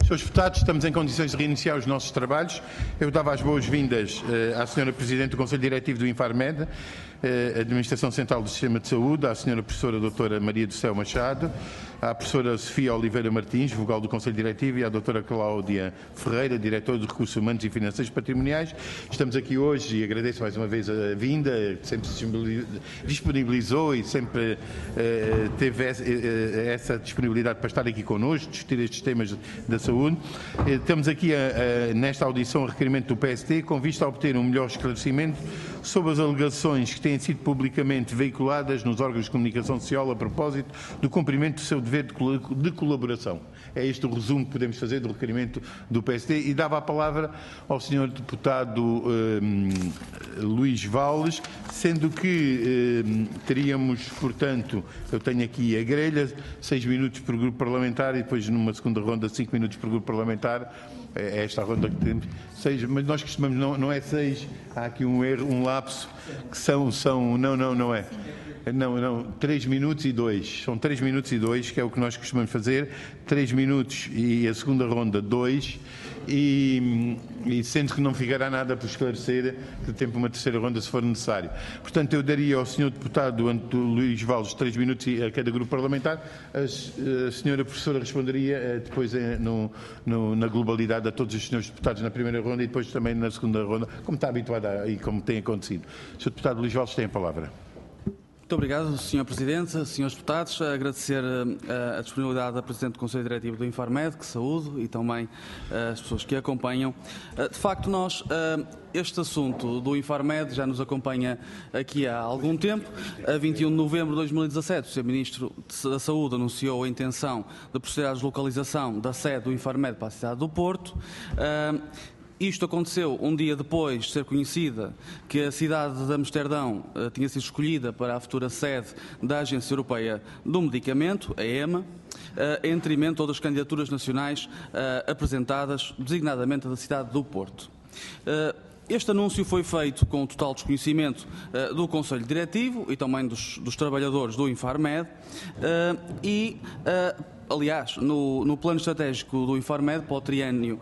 Senhores deputados, estamos em condições de reiniciar os nossos trabalhos. Eu dava as boas-vindas à Sra. Presidente do Conselho Diretivo do Infarmed, Administração Central do Sistema de Saúde, à Sra. Professora Doutora Maria do Céu Machado, à Professora Sofia Oliveira Martins, vogal do Conselho Diretivo, e à Doutora Cláudia Ferreira, Diretora de Recursos Humanos e Financeiros Patrimoniais. Estamos aqui hoje e agradeço mais uma vez a vinda, sempre se disponibilizou e sempre teve essa disponibilidade para estar aqui connosco, discutir estes temas da saúde. Temos aqui nesta audição o requerimento do PST com vista a obter um melhor esclarecimento sobre as alegações que têm sido publicamente veiculadas nos órgãos de comunicação social a propósito do cumprimento do seu dever de colaboração. É este o resumo que podemos fazer do requerimento do PSD e dava a palavra ao Sr. Deputado Luís Valles, sendo que teríamos, portanto, eu tenho aqui a grelha, 6 minutos por grupo parlamentar e depois numa segunda ronda 5 minutos por grupo parlamentar. É esta a ronda que temos, 6, mas nós costumamos, não é 6, há aqui um erro, um lapso, que não é. Não, 3 minutos e 2. São 3 minutos e 2, que é o que nós costumamos fazer. 3 minutos e a segunda ronda 2. E sendo que não ficará nada por esclarecer, que tempo uma terceira ronda se for necessário. Portanto, eu daria ao Sr. Deputado Luís Valles 3 minutos a cada grupo parlamentar. A Sra. Professora responderia depois na globalidade a todos os Srs. Deputados na primeira ronda e depois também na segunda ronda, como está habituada e como tem acontecido. Sr. Deputado Luís Valles tem a palavra. Muito obrigado, Sr. Presidente, Srs. Deputados. Agradecer a disponibilidade da Presidente do Conselho Diretivo do Infarmed, que saúdo, e também as pessoas que a acompanham. De facto, este assunto do Infarmed já nos acompanha aqui há algum tempo. A 21 de novembro de 2017, o Sr. Ministro da Saúde anunciou a intenção de proceder à deslocalização da sede do Infarmed para a cidade do Porto. Isto aconteceu um dia depois de ser conhecida que a cidade de Amsterdão tinha sido escolhida para a futura sede da Agência Europeia do Medicamento, a EMA, em detrimento de todas as candidaturas nacionais apresentadas, designadamente da cidade do Porto. Este anúncio foi feito com o total desconhecimento do Conselho Diretivo e também dos trabalhadores do Infarmed aliás, no plano estratégico do Infarmed para o triênio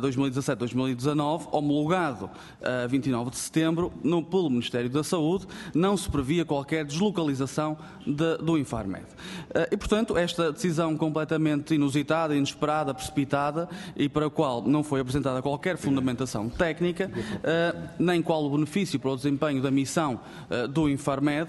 2017-2019, homologado a 29 de setembro, pelo Ministério da Saúde, não se previa qualquer deslocalização do Infarmed. E, portanto, esta decisão completamente inusitada, inesperada, precipitada e para a qual não foi apresentada qualquer fundamentação técnica, nem qual o benefício para o desempenho da missão do Infarmed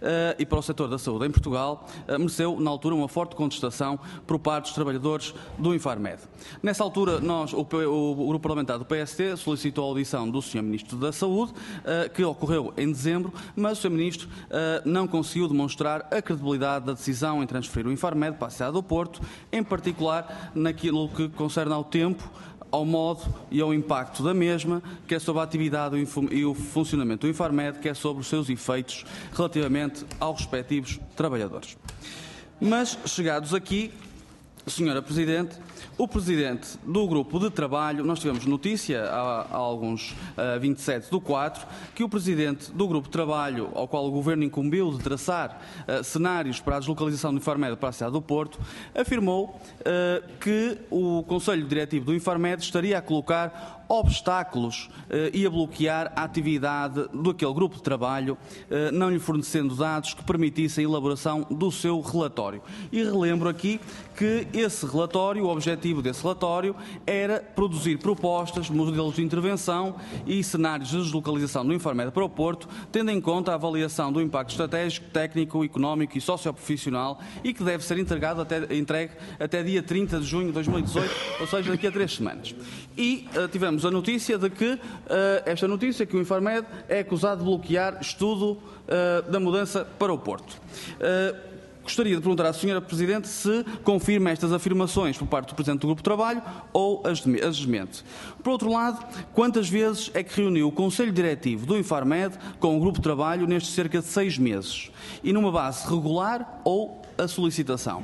e para o setor da saúde em Portugal, mereceu, na altura, uma forte contestação por parte dos trabalhadores do Infarmed. Nessa altura, o Grupo Parlamentar do PST solicitou a audição do Sr. Ministro da Saúde, que ocorreu em dezembro, mas o Sr. Ministro não conseguiu demonstrar a credibilidade da decisão em transferir o Infarmed para a cidade do Porto, em particular naquilo que concerne ao tempo, ao modo e ao impacto da mesma, que é sobre a atividade e o funcionamento do Infarmed, que é sobre os seus efeitos relativamente aos respectivos trabalhadores. Mas, chegados aqui, Sra. Presidente, o Presidente do Grupo de Trabalho, nós tivemos notícia há alguns 27 do 4, que o Presidente do Grupo de Trabalho, ao qual o Governo incumbiu de traçar cenários para a deslocalização do Infarmed para a cidade do Porto, afirmou que o Conselho Diretivo do Infarmed estaria a colocar obstáculos e a bloquear a atividade daquele grupo de trabalho, não lhe fornecendo dados que permitissem a elaboração do seu relatório. E relembro aqui que esse relatório, o objetivo desse relatório, era produzir propostas, modelos de intervenção e cenários de deslocalização do Infarmed para o Porto, tendo em conta a avaliação do impacto estratégico, técnico, económico e socioprofissional e que deve ser entregue até dia 30 de junho de 2018, ou seja, daqui a 3 semanas. E tivemos a notícia de que, que o Infarmed é acusado de bloquear estudo da mudança para o Porto. Gostaria de perguntar à Sra. Presidente se confirma estas afirmações por parte do Presidente do Grupo de Trabalho ou as desmente. Por outro lado, quantas vezes é que reuniu o Conselho Diretivo do Infarmed com o Grupo de Trabalho nestes cerca de 6 meses? E numa base regular ou a solicitação?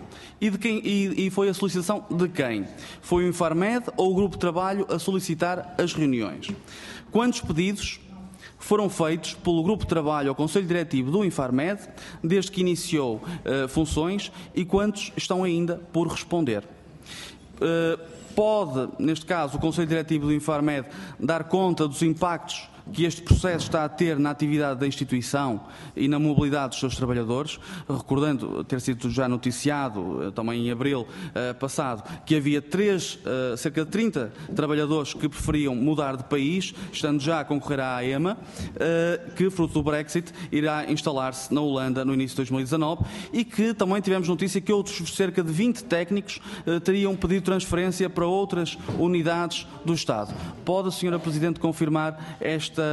E foi a solicitação de quem? Foi o Infarmed ou o Grupo de Trabalho a solicitar as reuniões? Quantos pedidos foram feitos pelo Grupo de Trabalho ao Conselho Diretivo do Infarmed desde que iniciou funções e quantos estão ainda por responder? Pode, neste caso, o Conselho Diretivo do Infarmed dar conta dos impactos que este processo está a ter na atividade da instituição e na mobilidade dos seus trabalhadores, recordando ter sido já noticiado também em abril passado, que havia cerca de 30 trabalhadores que preferiam mudar de país, estando já a concorrer à AEMA, que, fruto do Brexit, irá instalar-se na Holanda no início de 2019, e que também tivemos notícia que outros cerca de 20 técnicos teriam pedido transferência para outras unidades do Estado. Pode a Sra. Presidente confirmar este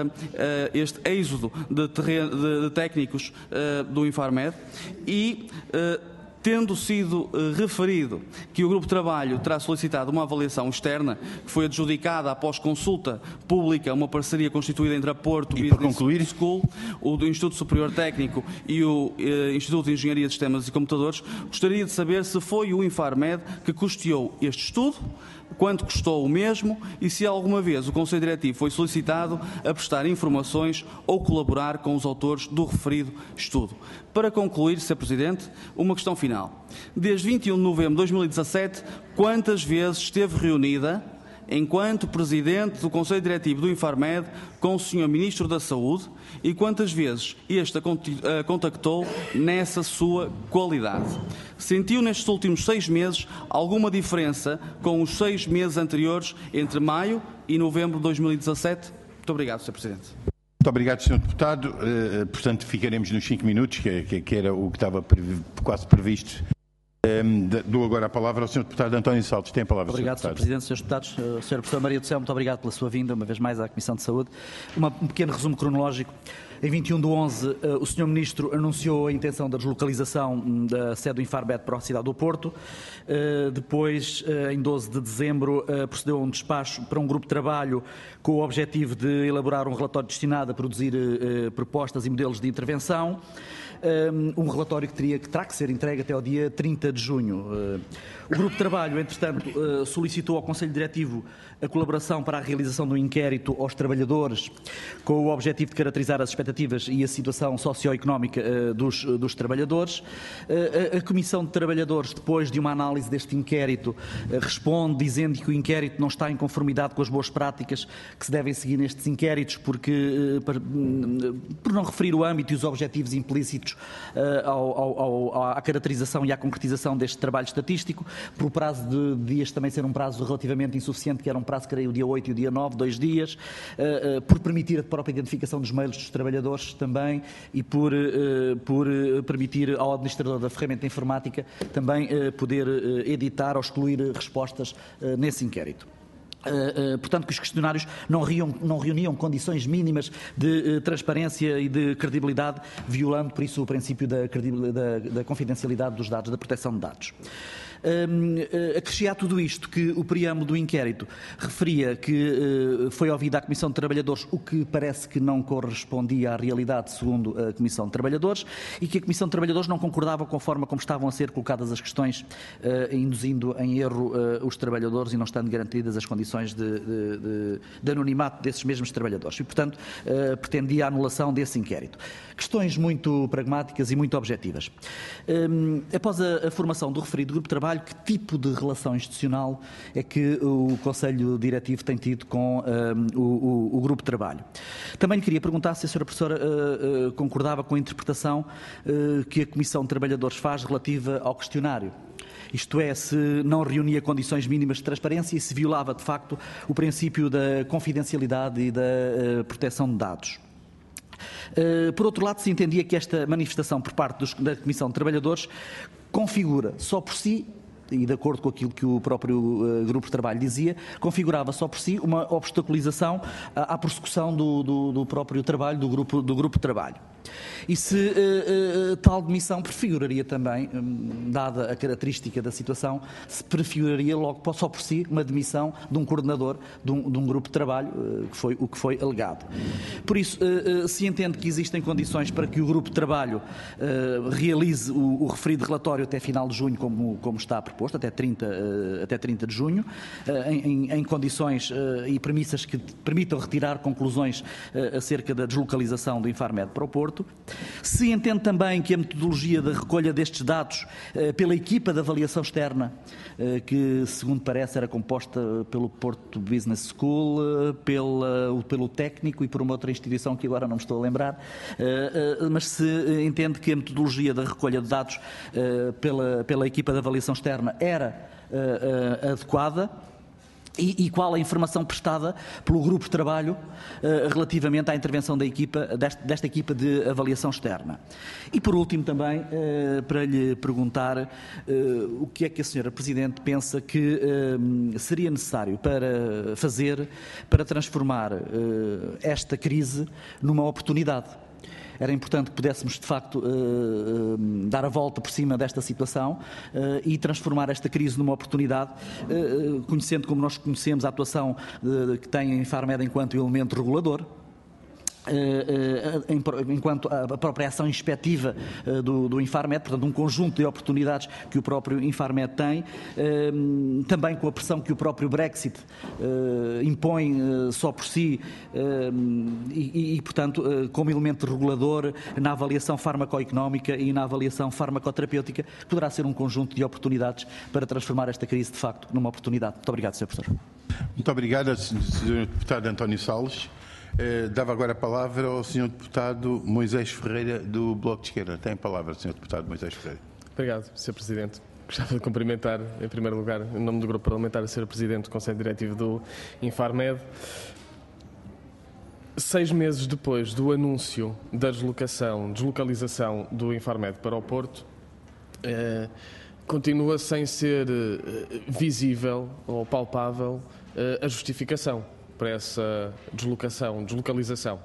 êxodo de técnicos do Infarmed? E, tendo sido referido que o Grupo de Trabalho terá solicitado uma avaliação externa, que foi adjudicada após consulta pública, uma parceria constituída entre a Porto Business School, o do Instituto Superior Técnico e o Instituto de Engenharia de Sistemas e Computadores, gostaria de saber se foi o Infarmed que custeou este estudo, quanto custou o mesmo e se alguma vez o Conselho Diretivo foi solicitado a prestar informações ou colaborar com os autores do referido estudo. Para concluir, Sr. Presidente, uma questão final. Desde 21 de novembro de 2017, quantas vezes esteve reunida, enquanto Presidente do Conselho Diretivo do Infarmed, com o Sr. Ministro da Saúde, e quantas vezes este a contactou nessa sua qualidade? Sentiu nestes últimos 6 meses alguma diferença com os 6 meses anteriores, entre maio e novembro de 2017? Muito obrigado, Sr. Presidente. Muito obrigado, Sr. Deputado. Portanto, ficaremos nos 5 minutos, que era o que estava quase previsto. Dou agora a palavra ao Sr. Deputado António Saltos. Tem a palavra, Obrigado, Sr. Presidente, Srs. Deputados. Sra. Professora Maria do Céu, muito obrigado pela sua vinda, uma vez mais, à Comissão de Saúde. Um pequeno resumo cronológico. Em 21 de 11, o Sr. Ministro anunciou a intenção da deslocalização da sede do Infarmed para a cidade do Porto. Depois, em 12 de dezembro, procedeu a um despacho para um grupo de trabalho com o objetivo de elaborar um relatório destinado a produzir propostas e modelos de intervenção. Um relatório que terá que ser entregue até ao dia 30 de junho. O grupo de trabalho, entretanto, solicitou ao Conselho Diretivo a colaboração para a realização de um inquérito aos trabalhadores, com o objetivo de caracterizar as expectativas e a situação socioeconómica dos trabalhadores. A Comissão de Trabalhadores, depois de uma análise deste inquérito, responde dizendo que o inquérito não está em conformidade com as boas práticas que se devem seguir nestes inquéritos, por não referir o âmbito e os objetivos implícitos à caracterização e à concretização deste trabalho estatístico, por o prazo de dias também ser um prazo relativamente insuficiente, que era um prazo, creio, o dia 8 e o dia 9, 2 dias, por permitir a própria identificação dos mails dos trabalhadores também e por permitir ao administrador da ferramenta informática também poder editar ou excluir respostas nesse inquérito. Portanto, que os questionários não reuniam condições mínimas de transparência e de credibilidade, violando, por isso, o princípio da confidencialidade dos dados, da proteção de dados. Acrescia a tudo isto que o preâmbulo do inquérito referia que foi ouvida a Comissão de Trabalhadores, o que parece que não correspondia à realidade, segundo a Comissão de Trabalhadores, e que a Comissão de Trabalhadores não concordava com a forma como estavam a ser colocadas as questões, induzindo em erro os trabalhadores e não estando garantidas as condições de anonimato desses mesmos trabalhadores. E, portanto, pretendia a anulação desse inquérito. Questões muito pragmáticas e muito objetivas. Após a formação do referido grupo de trabalho, que tipo de relação institucional é que o Conselho Diretivo tem tido com o grupo de trabalho? Também lhe queria perguntar se a Sra. Professora concordava com a interpretação que a Comissão de Trabalhadores faz relativa ao questionário. Isto é, se não reunia condições mínimas de transparência e se violava, de facto, o princípio da confidencialidade e da proteção de dados. Por outro lado, se entendia que esta manifestação por parte da Comissão de Trabalhadores configura só por si, e de acordo com aquilo que o próprio grupo de trabalho dizia, configurava só por si uma obstaculização à prossecução do próprio trabalho, do grupo de trabalho. E se tal demissão prefiguraria também, dada a característica da situação, se prefiguraria logo só por si uma demissão de um coordenador de um grupo de trabalho, que foi o que foi alegado. Por isso, se entende que existem condições para que o grupo de trabalho realize o referido relatório até final de junho, como está proposto, até 30 de junho, em condições e premissas que permitam retirar conclusões acerca da deslocalização do Infarmed para o Porto, Porto. Se entende também que a metodologia da recolha destes dados pela equipa de avaliação externa, que segundo parece era composta pelo Porto Business School, pelo técnico e por uma outra instituição que agora não me estou a lembrar, mas se entende que a metodologia da recolha de dados pela equipa de avaliação externa era adequada, e qual a informação prestada pelo grupo de trabalho relativamente à intervenção desta equipa de avaliação externa. E por último também, para lhe perguntar o que é que a Sra. Presidente pensa que seria necessário para fazer para transformar esta crise numa oportunidade. Era importante que pudéssemos, de facto, dar a volta por cima desta situação e transformar esta crise numa oportunidade, conhecendo como nós conhecemos a atuação que tem a Infarmed enquanto elemento regulador, enquanto a própria ação inspectiva do Infarmed, portanto um conjunto de oportunidades que o próprio Infarmed tem, também com a pressão que o próprio Brexit impõe só por si e portanto como elemento regulador na avaliação farmacoeconómica e na avaliação farmacoterapêutica, poderá ser um conjunto de oportunidades para transformar esta crise de facto numa oportunidade. Muito obrigado, Sr. Professor. Muito obrigado, Sr. Deputado António Salles. Dava agora a palavra ao Sr. Deputado Moisés Ferreira, do Bloco de Esquerda. Tem a palavra, Sr. Deputado Moisés Ferreira. Obrigado, Sr. Presidente. Gostava de cumprimentar, em primeiro lugar, em nome do Grupo Parlamentar, a Sra. Presidente do Conselho Diretivo do Infarmed. 6 meses depois do anúncio da deslocalização do Infarmed para o Porto, continua sem ser visível ou palpável a justificação para essa deslocalização.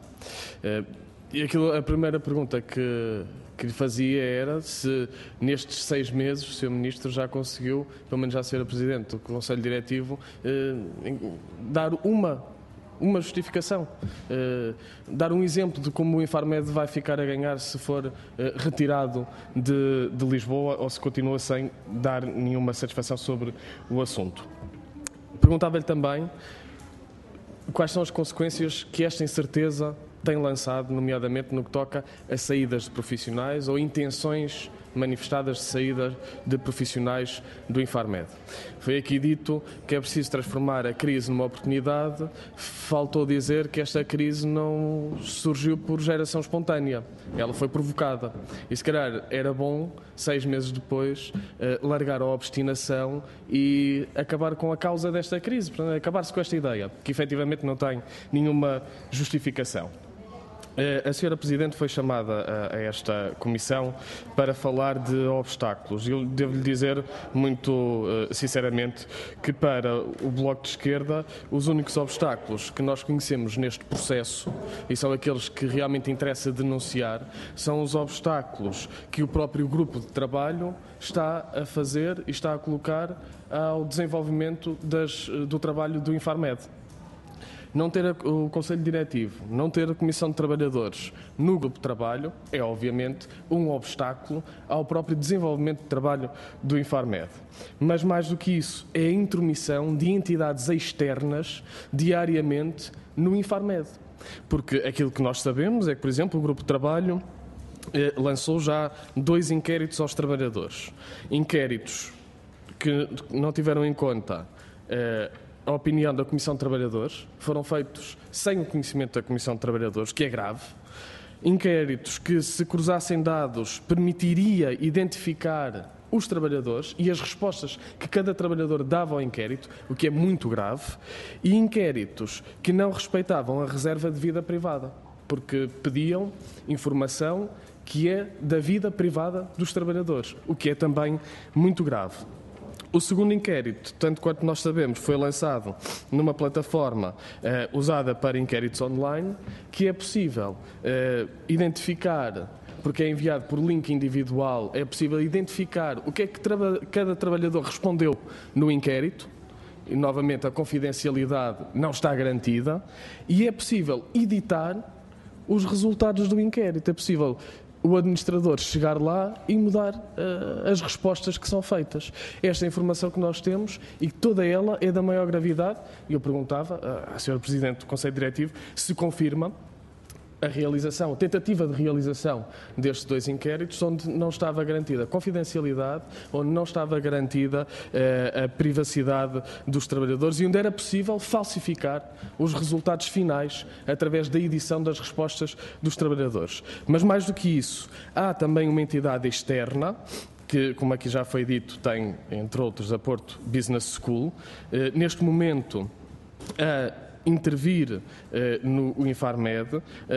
E a primeira pergunta que lhe fazia era se nestes 6 meses o Sr. Ministro já conseguiu, pelo menos já ser a Presidente do Conselho Diretivo, dar uma justificação, dar um exemplo de como o Infarmed vai ficar a ganhar se for retirado de Lisboa ou se continua sem dar nenhuma satisfação sobre o assunto. Perguntava-lhe também quais são as consequências que esta incerteza tem lançado, nomeadamente no que toca a saídas de profissionais ou intenções manifestadas de saída de profissionais do Infarmed. Foi aqui dito que é preciso transformar a crise numa oportunidade. Faltou dizer que esta crise não surgiu por geração espontânea. Ela foi provocada. E se calhar era bom, 6 meses depois, largar a obstinação e acabar com a causa desta crise. Portanto, acabar-se com esta ideia, que efetivamente não tem nenhuma justificação. A Sra. Presidente foi chamada a esta comissão para falar de obstáculos. Eu devo-lhe dizer muito sinceramente que para o Bloco de Esquerda os únicos obstáculos que nós conhecemos neste processo, e são aqueles que realmente interessa denunciar, são os obstáculos que o próprio grupo de trabalho está a fazer e está a colocar ao desenvolvimento do trabalho do Infarmed. Não ter o Conselho Diretivo, não ter a Comissão de Trabalhadores no grupo de trabalho é, obviamente, um obstáculo ao próprio desenvolvimento de trabalho do Infarmed. Mas, mais do que isso, é a intromissão de entidades externas diariamente no Infarmed. Porque aquilo que nós sabemos é que, por exemplo, o grupo de trabalho lançou já 2 inquéritos aos trabalhadores. Inquéritos que não tiveram em conta a opinião da Comissão de Trabalhadores, foram feitos sem o conhecimento da Comissão de Trabalhadores, que é grave. Inquéritos que, se cruzassem dados, permitiria identificar os trabalhadores e as respostas que cada trabalhador dava ao inquérito, o que é muito grave. E inquéritos que não respeitavam a reserva de vida privada, porque pediam informação que é da vida privada dos trabalhadores, o que é também muito grave. O segundo inquérito, tanto quanto nós sabemos, foi lançado numa plataforma usada para inquéritos online, que é possível identificar, porque é enviado por link individual, é possível identificar o que é que cada trabalhador respondeu no inquérito, e novamente a confidencialidade não está garantida, e é possível editar os resultados do inquérito, é possível o administrador chegar lá e mudar as respostas que são feitas. Esta é a informação que nós temos e toda ela é da maior gravidade. E eu perguntava à Sra. Presidente do Conselho Diretivo se confirma a tentativa de realização destes 2 inquéritos, onde não estava garantida a confidencialidade, onde não estava garantida a privacidade dos trabalhadores e onde era possível falsificar os resultados finais através da edição das respostas dos trabalhadores. Mas mais do que isso, há também uma entidade externa que, como aqui já foi dito, tem, entre outros, a Porto Business School, neste momento a intervir no Infarmed,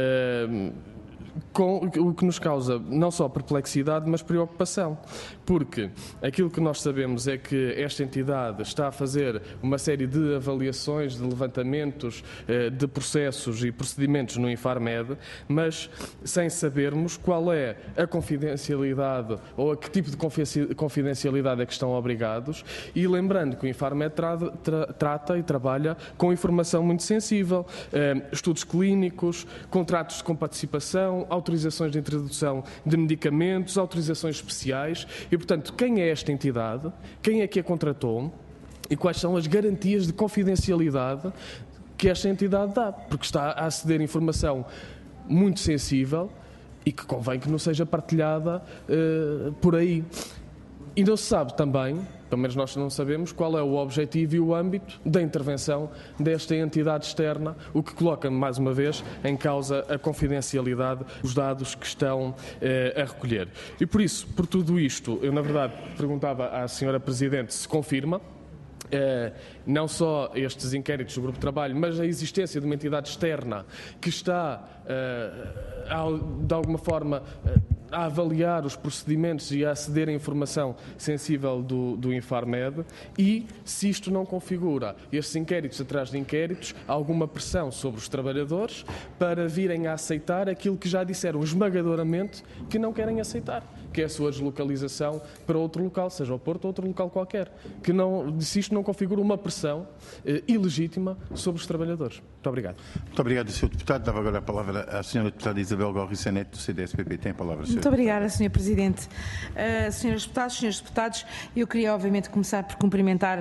o que nos causa não só perplexidade, mas preocupação. Porque aquilo que nós sabemos é que esta entidade está a fazer uma série de avaliações, de levantamentos de processos e procedimentos no Infarmed, mas sem sabermos qual é a confidencialidade ou a que tipo de confidencialidade é que estão obrigados. E lembrando que o Infarmed trata e trabalha com informação muito sensível, estudos clínicos, contratos de comparticipação, autorizações de introdução de medicamentos, autorizações especiais e, portanto, quem é esta entidade, quem é que a contratou e quais são as garantias de confidencialidade que esta entidade dá, porque está a aceder a informação muito sensível e que convém que não seja partilhada por aí. E não se sabe também, pelo menos nós não sabemos, qual é o objetivo e o âmbito da intervenção desta entidade externa, o que coloca, mais uma vez, em causa a confidencialidade dos dados que estão a recolher. E por isso, por tudo isto, eu na verdade perguntava à Sra. Presidente se confirma não só estes inquéritos do Grupo de Trabalho, mas a existência de uma entidade externa que está, de alguma forma, a avaliar os procedimentos e a aceder à informação sensível do Infarmed e se isto não configura estes inquéritos atrás de inquéritos, alguma pressão sobre os trabalhadores para virem a aceitar aquilo que já disseram esmagadoramente que não querem aceitar, que é a sua deslocalização para outro local, seja o Porto ou outro local qualquer, que não, se isto não configura uma pressão ilegítima sobre os trabalhadores. Muito obrigado. Muito obrigado, Sr. Deputado. Dava agora a palavra à Sra. Deputada Isabel Gorriça Neto, do CDS-PP. Tem a palavra, Sra. Muito obrigada, Sr. Presidente. Senhoras deputadas, senhores deputados, eu queria obviamente começar por cumprimentar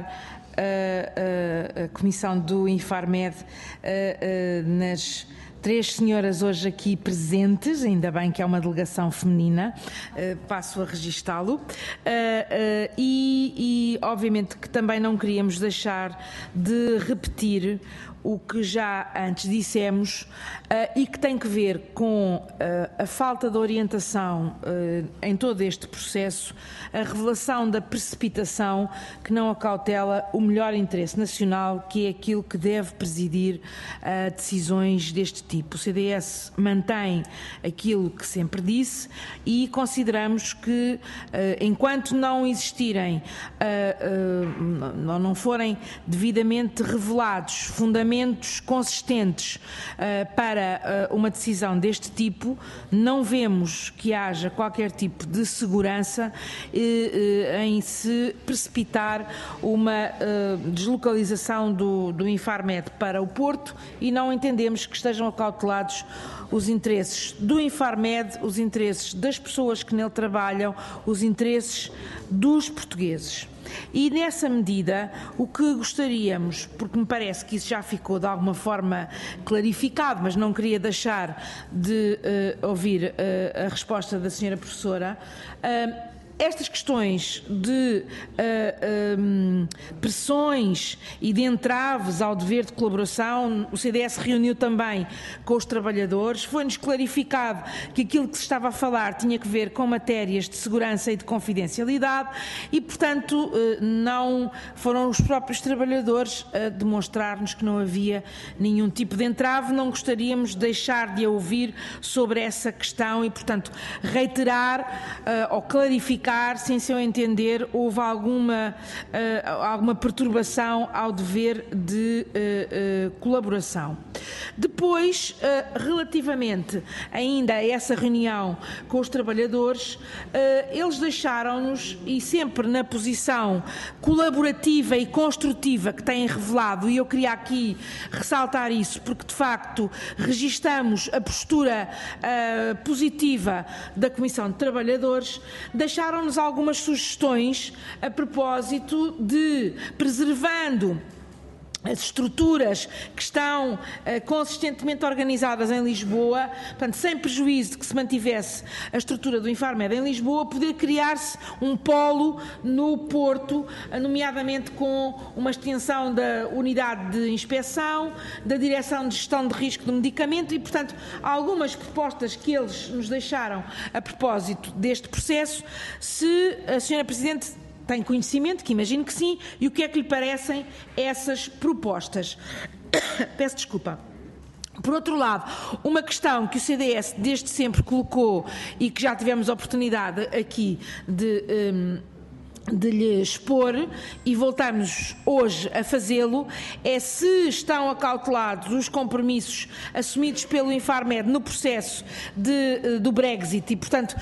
a Comissão do Infarmed nas 3 senhoras hoje aqui presentes, ainda bem que é uma delegação feminina, passo a registá-lo, e obviamente que também não queríamos deixar de repetir o que já antes dissemos e que tem que ver com a falta de orientação em todo este processo, a revelação da precipitação que não acautela o melhor interesse nacional, que é aquilo que deve presidir decisões deste tipo. O CDS mantém aquilo que sempre disse e consideramos que enquanto não existirem ou não forem devidamente revelados fundamentos consistentes para uma decisão deste tipo, não vemos que haja qualquer tipo de segurança em se precipitar uma deslocalização do Infarmed para o Porto e não entendemos que estejam acautelados os interesses do Infarmed, os interesses das pessoas que nele trabalham, os interesses dos portugueses. E nessa medida, o que gostaríamos, porque me parece que isso já ficou de alguma forma clarificado, mas não queria deixar de ouvir a resposta da senhora professora, estas questões de pressões e de entraves ao dever de colaboração, o CDS reuniu também com os trabalhadores, foi-nos clarificado que aquilo que se estava a falar tinha que ver com matérias de segurança e de confidencialidade e, portanto, não foram os próprios trabalhadores a demonstrar-nos que não havia nenhum tipo de entrave. Não gostaríamos de deixar de a ouvir sobre essa questão e, portanto, reiterar ou clarificar se, em seu entender, houve alguma perturbação ao dever de colaboração. Depois, relativamente ainda a essa reunião com os trabalhadores, eles deixaram-nos, e sempre na posição colaborativa e construtiva que têm revelado, e eu queria aqui ressaltar isso, porque de facto registamos a postura positiva da Comissão de Trabalhadores, deixaram-nos algumas sugestões a propósito de, preservando as estruturas que estão consistentemente organizadas em Lisboa, portanto, sem prejuízo de que se mantivesse a estrutura do Infarmed em Lisboa, poder criar-se um polo no Porto, nomeadamente com uma extensão da unidade de inspeção, da direção de gestão de risco do medicamento e, portanto, algumas propostas que eles nos deixaram a propósito deste processo. Se a Sra. Presidente tem conhecimento, que imagino que sim, e o que é que lhe parecem essas propostas? Peço desculpa. Por outro lado, uma questão que o CDS desde sempre colocou e que já tivemos a oportunidade aqui de lhe expor e voltamos hoje a fazê-lo, é se estão acautelados os compromissos assumidos pelo Infarmed no processo do Brexit e, portanto,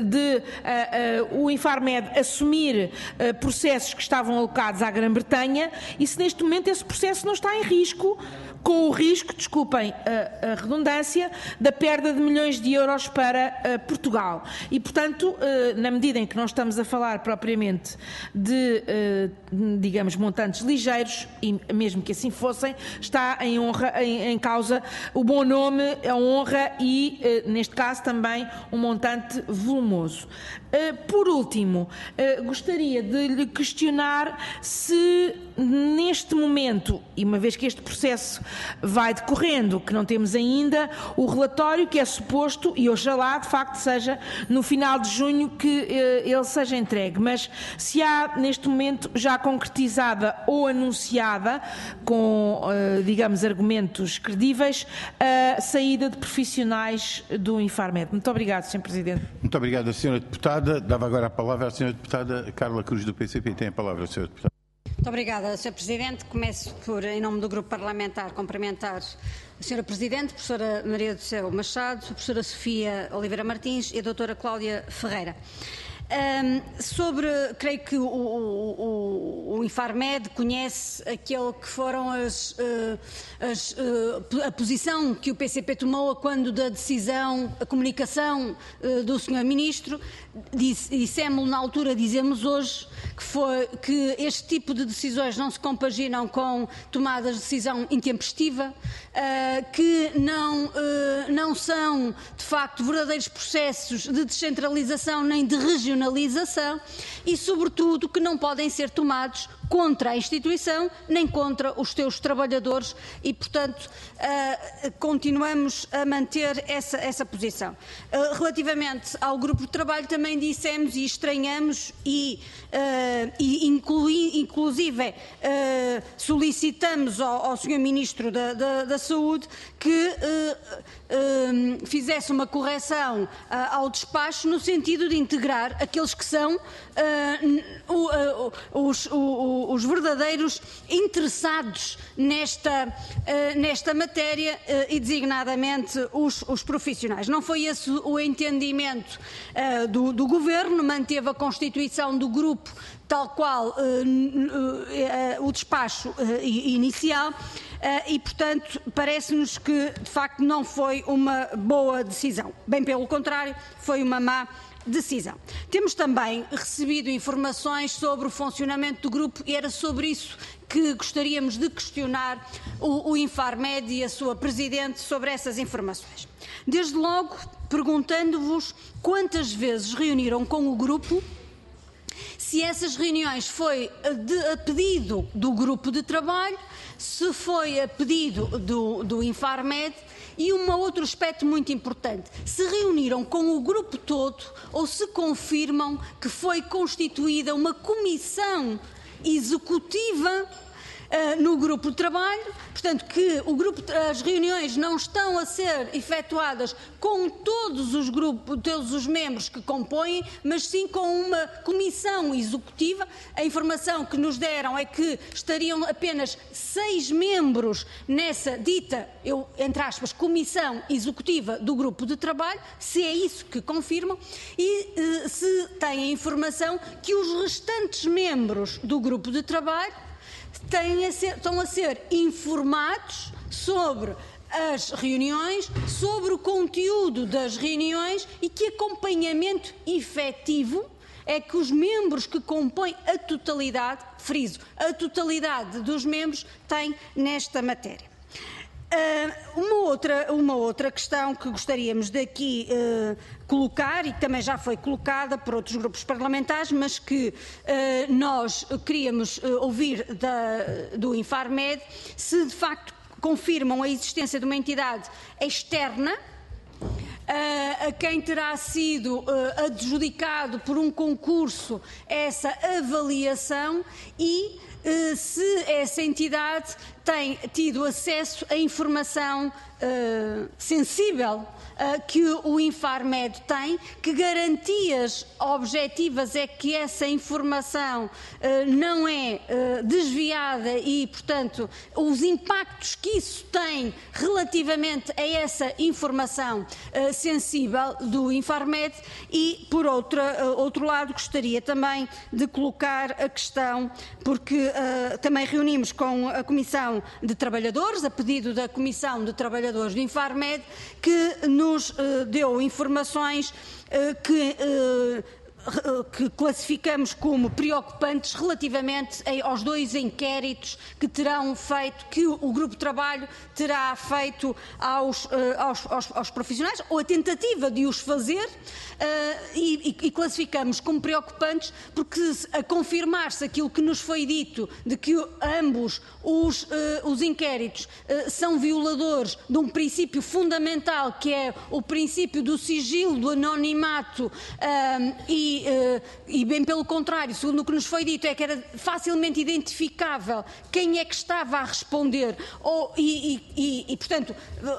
o Infarmed assumir processos que estavam alocados à Grã-Bretanha e se neste momento esse processo não está em risco, com o risco, desculpem a redundância, da perda de milhões de euros para Portugal. E, portanto, na medida em que nós estamos a falar propriamente de, digamos, montantes ligeiros, e mesmo que assim fossem, está em causa o bom nome, a honra e, neste caso, também um montante volumoso. Por último, gostaria de lhe questionar se neste momento, e uma vez que este processo vai decorrendo, que não temos ainda, o relatório que é suposto, e oxalá de facto seja no final de junho que ele seja entregue, mas se há neste momento já concretizada ou anunciada, com, digamos, argumentos credíveis, a saída de profissionais do Infarmed. Muito obrigado, Sr. Presidente. Muito obrigado, Sra. Deputada. Dava agora a palavra à Sra. Deputada Carla Cruz, do PCP. Tem a palavra, Sra. Deputada. Muito obrigada, Sr. Presidente. Começo por, em nome do Grupo Parlamentar, cumprimentar a Sra. Presidente, a Professora Maria do Céu Machado, a Professora Sofia Oliveira Martins e a Doutora Cláudia Ferreira. Creio que o Infarmed conhece aquele que foram a posição que o PCP tomou quando da decisão, a comunicação do Sr. Ministro. Dissemos na altura, dizemos hoje, que este tipo de decisões não se compaginam com tomadas de decisão intempestiva, que não são, de facto, verdadeiros processos de descentralização nem de regionalização e, sobretudo, que não podem ser tomados contra a instituição nem contra os seus trabalhadores e, portanto, continuamos a manter essa posição. Relativamente ao grupo de trabalho, também dissemos e estranhamos e inclusive solicitamos ao Sr. Ministro da Saúde que fizesse uma correção ao despacho no sentido de integrar aqueles que são os verdadeiros interessados nesta matéria e designadamente os profissionais. Não foi esse o entendimento do Governo, manteve a constituição do grupo tal qual o despacho inicial e, portanto, parece-nos que, de facto, não foi uma boa decisão. Bem pelo contrário, foi uma má decisão. Temos também recebido informações sobre o funcionamento do grupo e era sobre isso que gostaríamos de questionar o Infarmed e a sua Presidente sobre essas informações. Desde logo, perguntando-vos quantas vezes reuniram com o grupo, se essas reuniões foi a pedido do grupo de trabalho, se foi a pedido do Infarmed e outro aspecto muito importante, se reuniram com o grupo todo ou se confirmam que foi constituída uma comissão executiva no grupo de trabalho, portanto que as reuniões não estão a ser efetuadas com todos os membros que compõem, mas sim com uma comissão executiva. A informação que nos deram é que estariam apenas 6 membros nessa dita, entre aspas, comissão executiva do grupo de trabalho, se é isso que confirmam, e se têm a informação que os restantes membros do grupo de trabalho estão a ser informados sobre as reuniões, sobre o conteúdo das reuniões e que acompanhamento efetivo é que os membros que compõem a totalidade, friso, a totalidade dos membros têm nesta matéria. Uma outra questão que gostaríamos de aqui colocar, e que também já foi colocada por outros grupos parlamentares, mas que nós queríamos ouvir do Infarmed, se de facto confirmam a existência de uma entidade externa a quem terá sido adjudicado por um concurso essa avaliação e se essa entidade tem tido acesso a informação sensível que o Infarmed tem, que garantias objetivas é que essa informação não é desviada e, portanto, os impactos que isso tem relativamente a essa informação sensível do Infarmed. E, por outro lado, gostaria também de colocar a questão, porque também reunimos com a Comissão de Trabalhadores, a pedido da Comissão de Trabalhadores do Infarmed, que nos deu informações que classificamos como preocupantes relativamente aos 2 inquéritos que terão feito, que o Grupo de Trabalho terá feito aos profissionais, ou a tentativa de os fazer, e classificamos como preocupantes porque, a confirmar-se aquilo que nos foi dito, de que ambos os inquéritos são violadores de um princípio fundamental, que é o princípio do sigilo, do anonimato, e bem pelo contrário, segundo o que nos foi dito, é que era facilmente identificável quem é que estava a responder, portanto,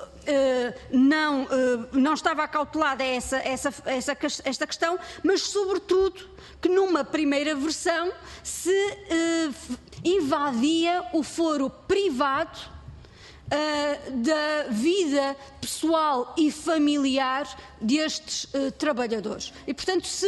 não estava acautelada esta questão, mas sobretudo que numa primeira versão se invadia o foro privado da vida pessoal e familiar destes trabalhadores. E, portanto, se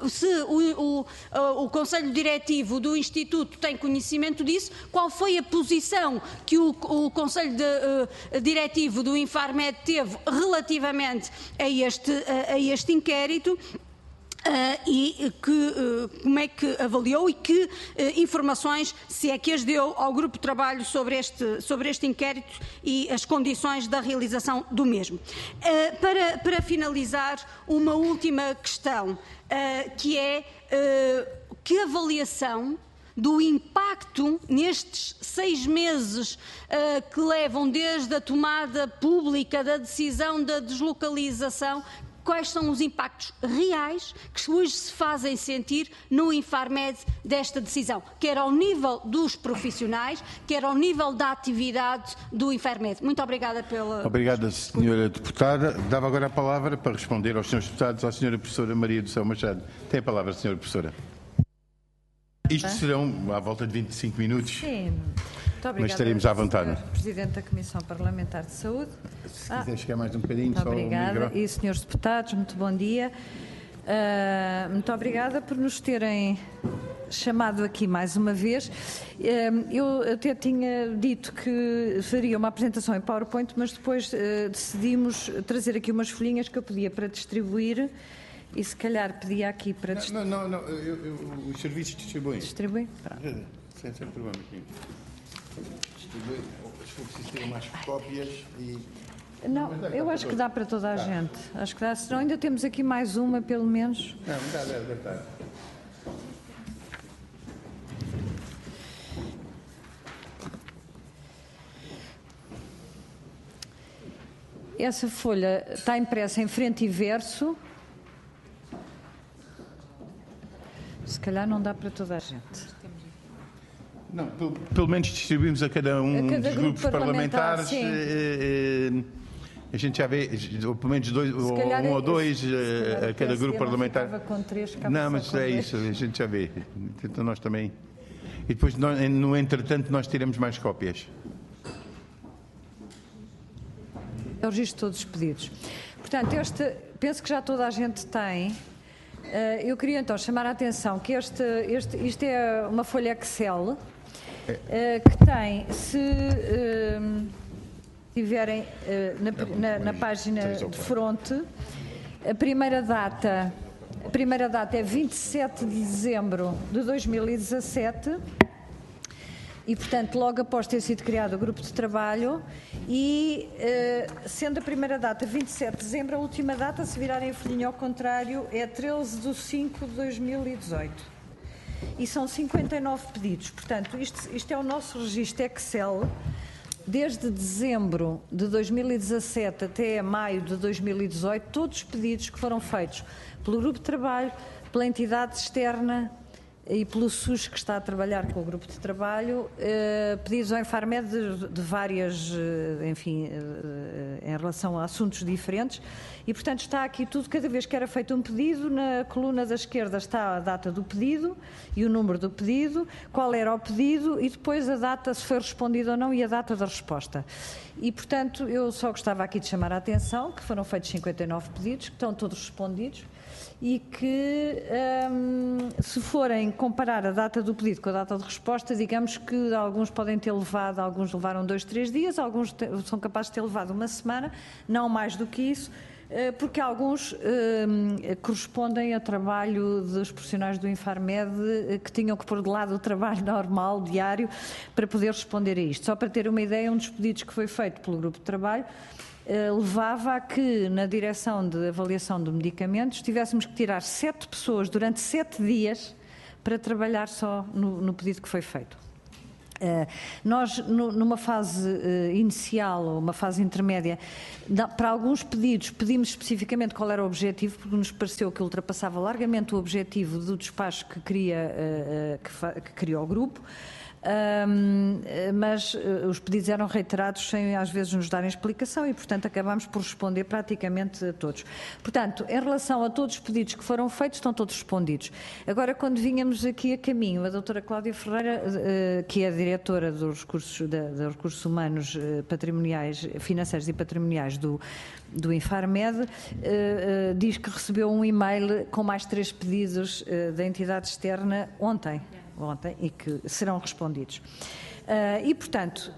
o Conselho Diretivo do Instituto tem conhecimento disso, qual foi a posição que o Conselho Diretivo do Infarmed teve relativamente a este inquérito? E como é que avaliou e que informações, se é que as deu ao Grupo de Trabalho sobre este inquérito e as condições da realização do mesmo. Para finalizar, uma última questão, que é que avaliação do impacto nestes 6 meses que levam desde a tomada pública da decisão da deslocalização, quais são os impactos reais que hoje se fazem sentir no Infarmed desta decisão, quer ao nível dos profissionais, quer ao nível da atividade do Infarmed. Muito obrigada pela... Obrigada, Sra. Deputada. Dava agora a palavra para responder aos Srs. Deputados à Sra. Professora Maria do Céu Machado. Tem a palavra, Sra. Professora. Isto serão à volta de 25 minutos. Sim. Muito obrigada, mas estaremos à vontade. Sr. Presidente da Comissão Parlamentar de Saúde. Se quiser chegar mais um bocadinho, muito só obrigada. E, senhores deputados, muito bom dia. Muito obrigada por nos terem chamado aqui mais uma vez. Eu até tinha dito que faria uma apresentação em PowerPoint, mas depois decidimos trazer aqui umas folhinhas que eu pedia para distribuir e se calhar pedia aqui para distribuir. Não, os serviços distribuem. Distribuem? Pronto. Sem problema. Distribui, se for preciso ter mais cópias e... Não, eu acho que dá para toda a gente. Acho que dá, senão ainda temos aqui mais uma, pelo menos. Não, dá. Essa folha está impressa em frente e verso. Se calhar não dá para toda a gente. Não, pelo menos distribuímos a cada um dos grupos parlamentares. A gente já vê, ou pelo menos um ou dois a cada grupo parlamentar. Com 3, não, mas é isso, a gente já vê. Então nós também. E depois, no entretanto, nós tiramos mais cópias. Eu registro todos os pedidos. Portanto, penso que já toda a gente tem. Eu queria então chamar a atenção que isto é uma folha Excel que tem, se tiverem na página de fronte, a primeira data A primeira data é 27 de dezembro de 2017 e, portanto, logo após ter sido criado o grupo de trabalho e, sendo a primeira data 27 de dezembro, a última data, se virarem a folhinha ao contrário, é 13 de 5 de 2018. E são 59 pedidos. Portanto, isto é o nosso registro Excel. Desde dezembro de 2017 até maio de 2018, todos os pedidos que foram feitos pelo grupo de trabalho, pela entidade externa e pelo SUS que está a trabalhar com o grupo de trabalho, pedidos ao Infarmed de várias, enfim, em relação a assuntos diferentes. E, portanto, está aqui tudo, cada vez que era feito um pedido, na coluna da esquerda está a data do pedido e o número do pedido, qual era o pedido e depois a data, se foi respondido ou não, e a data da resposta. E, portanto, eu só gostava aqui de chamar a atenção que foram feitos 59 pedidos, que estão todos respondidos e que, se forem comparar a data do pedido com a data de resposta, digamos que alguns podem ter levado, alguns levaram 2, 3 dias, alguns são capazes de ter levado uma semana, não mais do que isso, porque alguns correspondem a trabalho dos profissionais do Infarmed que tinham que pôr de lado o trabalho normal, diário, para poder responder a isto. Só para ter uma ideia, um dos pedidos que foi feito pelo grupo de trabalho levava a que, na direção de avaliação de medicamentos, tivéssemos que tirar 7 pessoas durante 7 dias para trabalhar só no pedido que foi feito. Nós, numa fase inicial ou uma fase intermédia, para alguns pedidos, pedimos especificamente qual era o objetivo, porque nos pareceu que ultrapassava largamente o objetivo do despacho que criou o grupo. Mas os pedidos eram reiterados sem às vezes nos darem explicação e, portanto, acabámos por responder praticamente a todos. Portanto, em relação a todos os pedidos que foram feitos, estão todos respondidos. Agora, quando vínhamos aqui a caminho, a doutora Cláudia Ferreira, que é a diretora dos recursos humanos patrimoniais, financeiros e patrimoniais do Infarmed, diz que recebeu um e-mail com mais 3 pedidos da entidade externa ontem e que serão respondidos. E, portanto,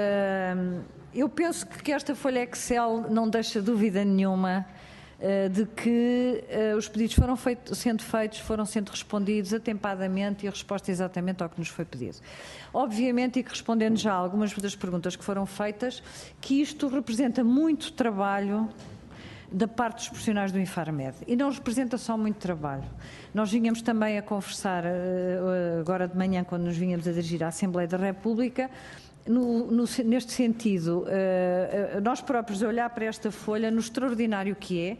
eu penso que esta folha Excel não deixa dúvida nenhuma de que os pedidos foram sendo respondidos atempadamente e a resposta exatamente ao que nos foi pedido. Obviamente, e que respondendo já a algumas das perguntas que foram feitas, que isto representa muito trabalho da parte dos profissionais do Infarmed. E não representa só muito trabalho. Nós vínhamos também a conversar, agora de manhã, quando nos vínhamos a dirigir à Assembleia da República, neste sentido, nós próprios, a olhar para esta folha, no extraordinário que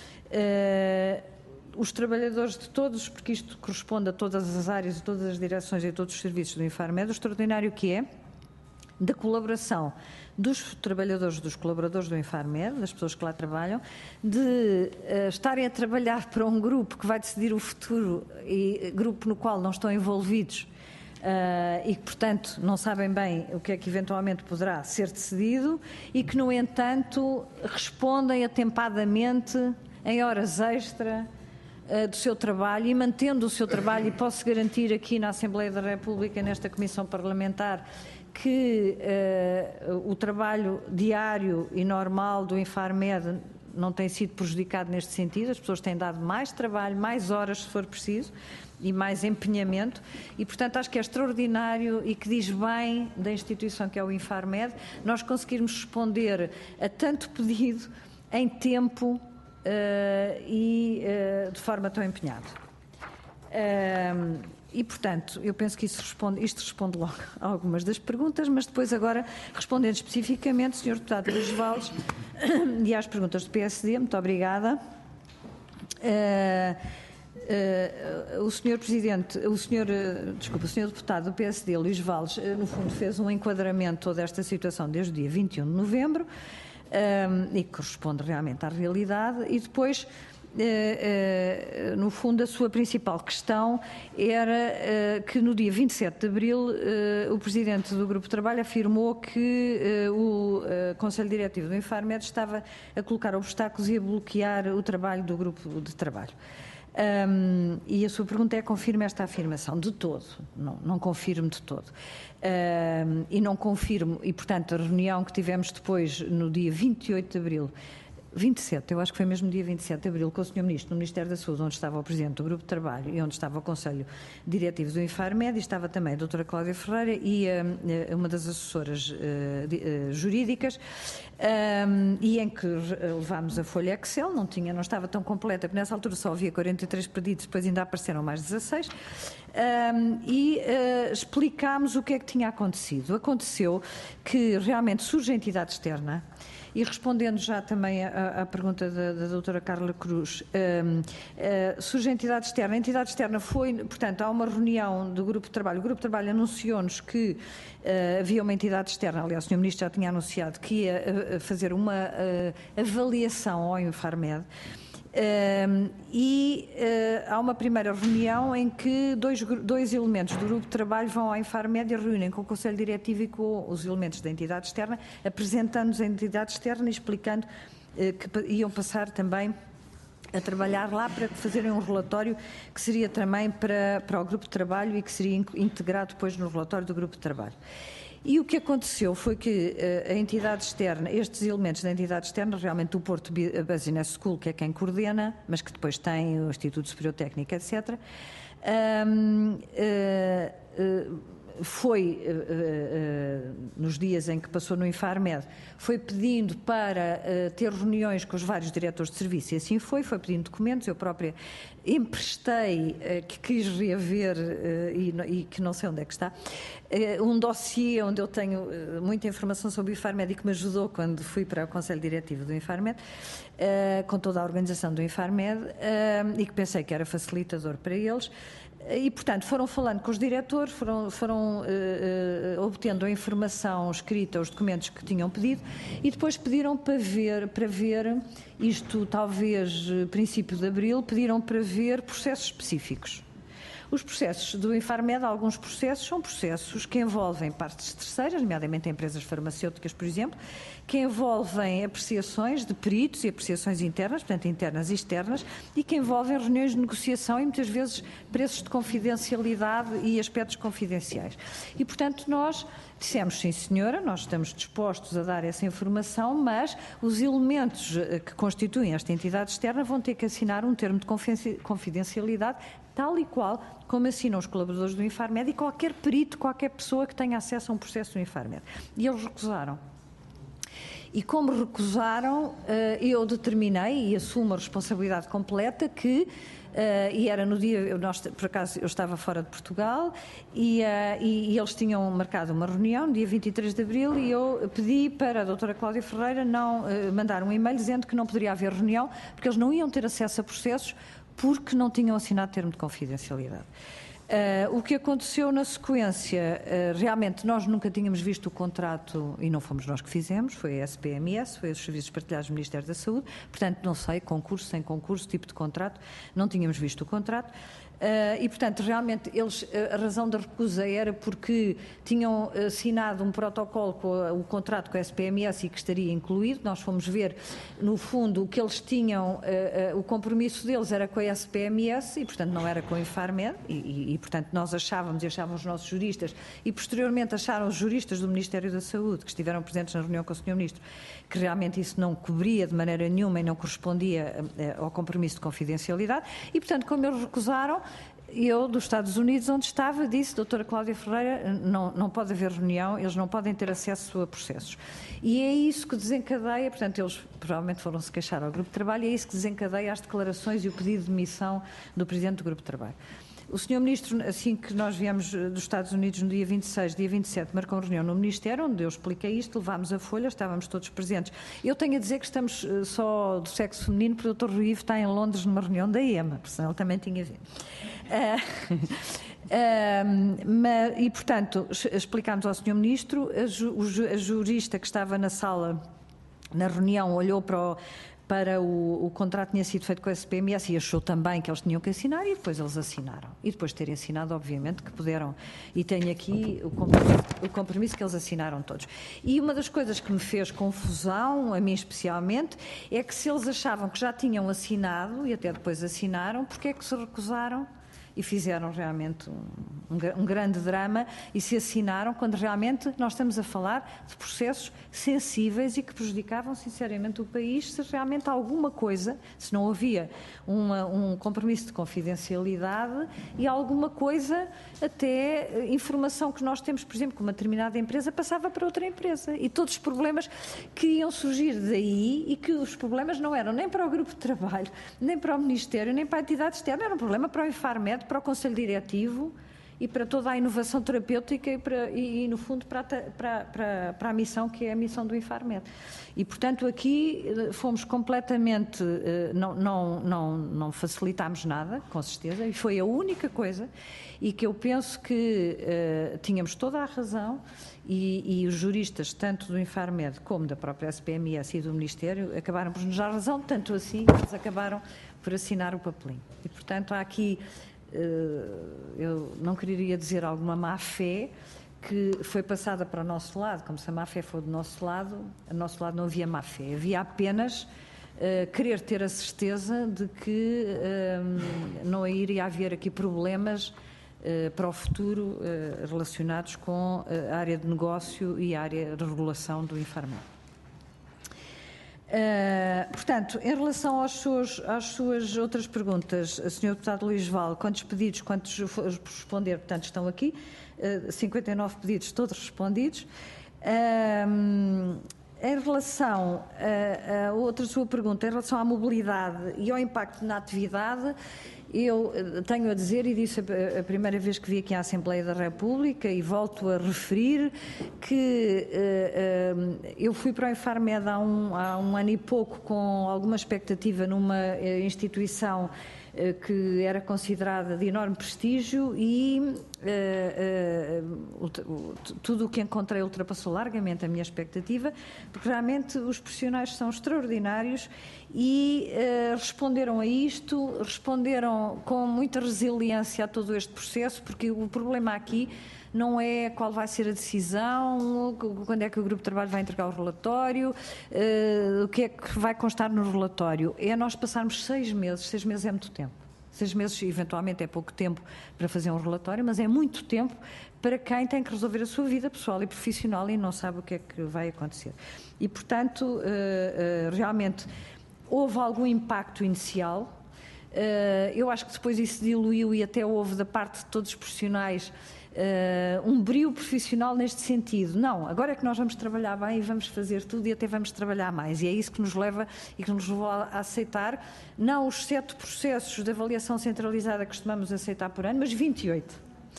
é, os trabalhadores de todos, porque isto corresponde a todas as áreas, a todas as direções e a todos os serviços do Infarmed, o extraordinário que é da colaboração dos trabalhadores, dos colaboradores do Infarmed, das pessoas que lá trabalham, de estarem a trabalhar para um grupo que vai decidir o futuro e grupo no qual não estão envolvidos e que, portanto, não sabem bem o que é que eventualmente poderá ser decidido e que, no entanto, respondem atempadamente em horas extra do seu trabalho e mantendo o seu trabalho, e posso garantir aqui na Assembleia da República, nesta Comissão Parlamentar, que o trabalho diário e normal do Infarmed não tem sido prejudicado neste sentido. As pessoas têm dado mais trabalho, mais horas se for preciso e mais empenhamento e, portanto, acho que é extraordinário e que diz bem da instituição que é o Infarmed nós conseguirmos responder a tanto pedido em tempo e de forma tão empenhada. E, portanto, eu penso que isto responde logo a algumas das perguntas, mas depois agora, respondendo especificamente, Sr. Deputado Luís Valles, e às perguntas do PSD, muito obrigada. O Sr. Deputado do PSD, Luís Valles, no fundo fez um enquadramento de toda esta situação desde o dia 21 de novembro, e que corresponde realmente à realidade, e depois no fundo, a sua principal questão era que no dia 27 de abril o Presidente do Grupo de Trabalho afirmou que o Conselho Diretivo do Infarmed estava a colocar obstáculos e a bloquear o trabalho do Grupo de Trabalho. E a sua pergunta é: confirma esta afirmação? De todo. Não confirmo de todo. E não confirmo, e portanto a reunião que tivemos depois, no dia 28 de abril, 27, eu acho que foi mesmo dia 27 de Abril, com o Sr. Ministro no Ministério da Saúde, onde estava o Presidente do Grupo de Trabalho e onde estava o Conselho Diretivo do Infarmed, e estava também a doutora Cláudia Ferreira e uma das assessoras jurídicas, e em que levámos a folha Excel, não estava tão completa, porque nessa altura só havia 43 pedidos, depois ainda apareceram mais 16, e explicámos o que é que tinha acontecido. Aconteceu que realmente surge a entidade externa. E respondendo já também à pergunta da doutora Carla Cruz, surge a entidade externa. A entidade externa foi, portanto, há uma reunião do Grupo de Trabalho. O Grupo de Trabalho anunciou-nos que havia uma entidade externa, aliás, o Sr. Ministro já tinha anunciado que ia fazer uma avaliação ao Infarmed. Há uma primeira reunião em que dois elementos do grupo de trabalho vão à Infarmed e reúnem com o Conselho Diretivo e com os elementos da entidade externa, apresentando-nos a entidade externa e explicando que iam passar também a trabalhar lá para fazerem um relatório que seria também para o grupo de trabalho e que seria integrado depois no relatório do grupo de trabalho. E o que aconteceu foi que a entidade externa, estes elementos da entidade externa, realmente o Porto Business School, que é quem coordena, mas que depois tem o Instituto Superior Técnico, etc., foi, nos dias em que passou no Infarmed, foi pedindo para ter reuniões com os vários diretores de serviço, e assim foi pedindo documentos. Eu própria emprestei, que quis reaver e que não sei onde é que está, um dossiê onde eu tenho muita informação sobre o Infarmed e que me ajudou quando fui para o Conselho Diretivo do Infarmed, com toda a organização do Infarmed, e que pensei que era facilitador para eles. E, portanto, foram falando com os diretores, foram obtendo a informação escrita, os documentos que tinham pedido, e depois pediram para ver, isto talvez princípio de abril, pediram para ver processos específicos. Os processos do Infarmed, alguns processos, são processos que envolvem partes terceiras, nomeadamente empresas farmacêuticas, por exemplo, que envolvem apreciações de peritos e apreciações internas, portanto internas e externas, e que envolvem reuniões de negociação e muitas vezes preços de confidencialidade e aspectos confidenciais. E, portanto, nós dissemos, sim senhora, nós estamos dispostos a dar essa informação, mas os elementos que constituem esta entidade externa vão ter que assinar um termo de confidencialidade tal e qual como assinam os colaboradores do Infarmed e qualquer perito, qualquer pessoa que tenha acesso a um processo do Infarmed. E eles recusaram. E como recusaram, eu determinei e assumo a responsabilidade completa que, e era no dia, por acaso eu estava fora de Portugal, e eles tinham marcado uma reunião, dia 23 de Abril, e eu pedi para a doutora Cláudia Ferreira não mandar um e-mail dizendo que não poderia haver reunião, porque eles não iam ter acesso a processos porque não tinham assinado termo de confidencialidade. O que aconteceu na sequência, realmente nós nunca tínhamos visto o contrato, e não fomos nós que fizemos, foi a SPMS, foi os Serviços Partilhados do Ministério da Saúde, portanto não sei, concurso, sem concurso, tipo de contrato, não tínhamos visto o contrato. E, portanto, realmente a razão da recusa era porque tinham assinado um protocolo com o contrato com a SPMS e que estaria incluído. Nós fomos ver, no fundo, o que eles tinham, o compromisso deles era com a SPMS e, portanto, não era com o Infarmed. E portanto, nós achavam os nossos juristas e, posteriormente, acharam os juristas do Ministério da Saúde, que estiveram presentes na reunião com o Sr. Ministro, que realmente isso não cobria de maneira nenhuma e não correspondia ao compromisso de confidencialidade. E, portanto, como eles recusaram, eu, dos Estados Unidos, onde estava, disse, doutora Cláudia Ferreira, não pode haver reunião, eles não podem ter acesso a processos. E é isso que desencadeia, portanto, eles provavelmente foram-se queixar ao Grupo de Trabalho, e é isso que desencadeia as declarações e o pedido de demissão do Presidente do Grupo de Trabalho. O Sr. Ministro, assim que nós viemos dos Estados Unidos no dia 26, dia 27, marcou uma reunião no Ministério, onde eu expliquei isto, levámos a folha, estávamos todos presentes. Eu tenho a dizer que estamos só do sexo feminino, porque o Dr. Rui Ivo está em Londres numa reunião da EMA, porque senão ele também tinha vindo. E, portanto, explicámos ao Sr. Ministro, a jurista que estava na sala, na reunião, olhou para o contrato que tinha sido feito com a SPMS e achou também que eles tinham que assinar, e depois eles assinaram. E depois de terem assinado, obviamente, que puderam, e tenho aqui o compromisso que eles assinaram todos. E uma das coisas que me fez confusão, a mim especialmente, é que se eles achavam que já tinham assinado, e até depois assinaram, porque é que se recusaram? e fizeram realmente um grande drama e se assinaram quando realmente nós estamos a falar de processos sensíveis e que prejudicavam sinceramente o país se realmente alguma coisa, se não havia um compromisso de confidencialidade e alguma coisa, até informação que nós temos, por exemplo, que uma determinada empresa passava para outra empresa e todos os problemas que iam surgir daí e que os problemas não eram nem para o grupo de trabalho, nem para o Ministério, nem para a entidade externa, era um problema para o Infarmed, para o Conselho Diretivo e para toda a inovação terapêutica e no fundo, para a missão que é a missão do Infarmed. E, portanto, aqui fomos completamente, não facilitámos nada, com certeza, e foi a única coisa, e que eu penso que tínhamos toda a razão, e os juristas, tanto do Infarmed como da própria SPMS e do Ministério, acabaram por nos dar razão, tanto assim que eles acabaram por assinar o papelinho. E, portanto, há aqui, eu não queria dizer alguma má-fé que foi passada para o nosso lado, como se a má-fé for do nosso lado não havia má-fé, havia apenas querer ter a certeza de que não iria haver aqui problemas para o futuro relacionados com a área de negócio e a área de regulação do Infarmed. Portanto, em relação às suas outras perguntas, Sr. Deputado Luís Val, quantos pedidos, quantos responder, portanto, estão aqui, 59 pedidos, todos respondidos. Em relação a outra sua pergunta, em relação à mobilidade e ao impacto na atividade, eu tenho a dizer, e disse a primeira vez que vi aqui à Assembleia da República, e volto a referir, que eu fui para o Infarmed há um ano e pouco com alguma expectativa numa instituição que era considerada de enorme prestígio e tudo o que encontrei ultrapassou largamente a minha expectativa, porque realmente os profissionais são extraordinários e responderam a isto, responderam com muita resiliência a todo este processo, porque o problema aqui não é qual vai ser a decisão, quando é que o grupo de trabalho vai entregar o relatório, o que é que vai constar no relatório. É nós passarmos 6 meses, 6 meses é muito tempo. 6 meses, eventualmente, é pouco tempo para fazer um relatório, mas é muito tempo para quem tem que resolver a sua vida pessoal e profissional e não sabe o que é que vai acontecer. E, portanto, realmente houve algum impacto inicial. Eu acho que depois isso diluiu e até houve da parte de todos os profissionais um brio profissional neste sentido. Não, agora é que nós vamos trabalhar bem e vamos fazer tudo e até vamos trabalhar mais. E é isso que nos leva e que nos levou a aceitar, não os 7 processos de avaliação centralizada que costumamos aceitar por ano, mas 28.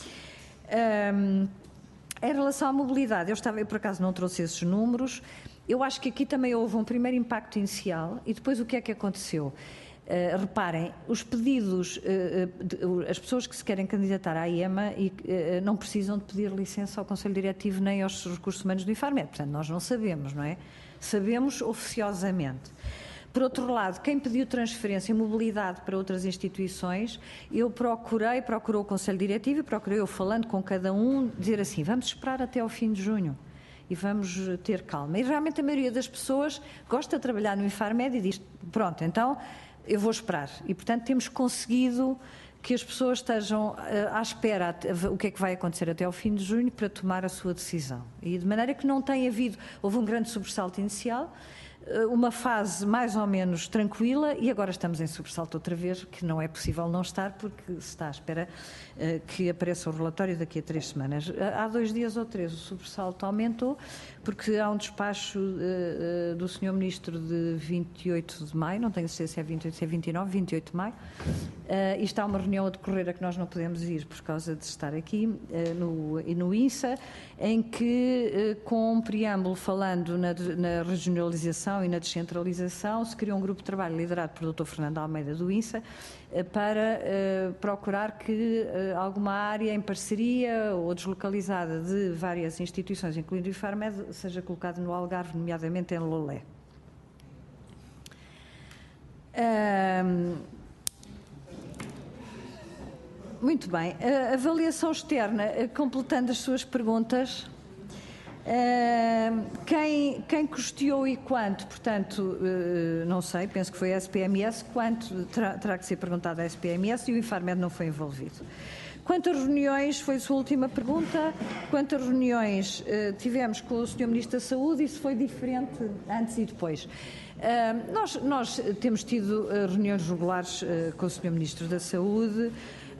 Em relação à mobilidade, eu por acaso não trouxe esses números, eu acho que aqui também houve um primeiro impacto inicial e depois o que é que aconteceu? Reparem, os pedidos, as pessoas que se querem candidatar à IEMA não precisam de pedir licença ao Conselho Diretivo nem aos recursos humanos do Infarmed, portanto nós não sabemos, não é? Sabemos oficiosamente. Por outro lado, quem pediu transferência e mobilidade para outras instituições, eu procurou o Conselho Diretivo e procurei eu falando com cada um, dizer assim, vamos esperar até ao fim de junho. E vamos ter calma. E realmente a maioria das pessoas gosta de trabalhar no Infarmed e diz, pronto, então eu vou esperar. E, portanto, temos conseguido que as pessoas estejam à espera o que é que vai acontecer até ao fim de junho para tomar a sua decisão. E de maneira que não tem havido, houve um grande sobressalto inicial, uma fase mais ou menos tranquila e agora estamos em sobressalto outra vez, que não é possível não estar porque se está à espera que apareça o relatório daqui a 3 semanas. Há 2 dias ou 3 o sobressalto aumentou porque há um despacho do Sr. Ministro de 28 de maio, não tenho certeza se é 28, se é 29, 28 de maio, e está uma reunião a decorrer a que nós não podemos ir por causa de estar aqui no INSA, em que com um preâmbulo falando na regionalização e na descentralização, se criou um grupo de trabalho liderado por Dr. Fernando Almeida do INSA para procurar que alguma área em parceria ou deslocalizada de várias instituições, incluindo o Infarmed, seja colocada no Algarve, nomeadamente em Lolé. Muito bem. A avaliação externa, completando as suas perguntas, Quem custeou e quanto, portanto, não sei, penso que foi a SPMS, quanto terá que ser perguntado à SPMS, e o Infarmed não foi envolvido. Quanto às reuniões, foi a sua última pergunta, quantas reuniões tivemos com o Sr. Ministro da Saúde, isso foi diferente antes e depois. Nós temos tido reuniões regulares com o Sr. Ministro da Saúde,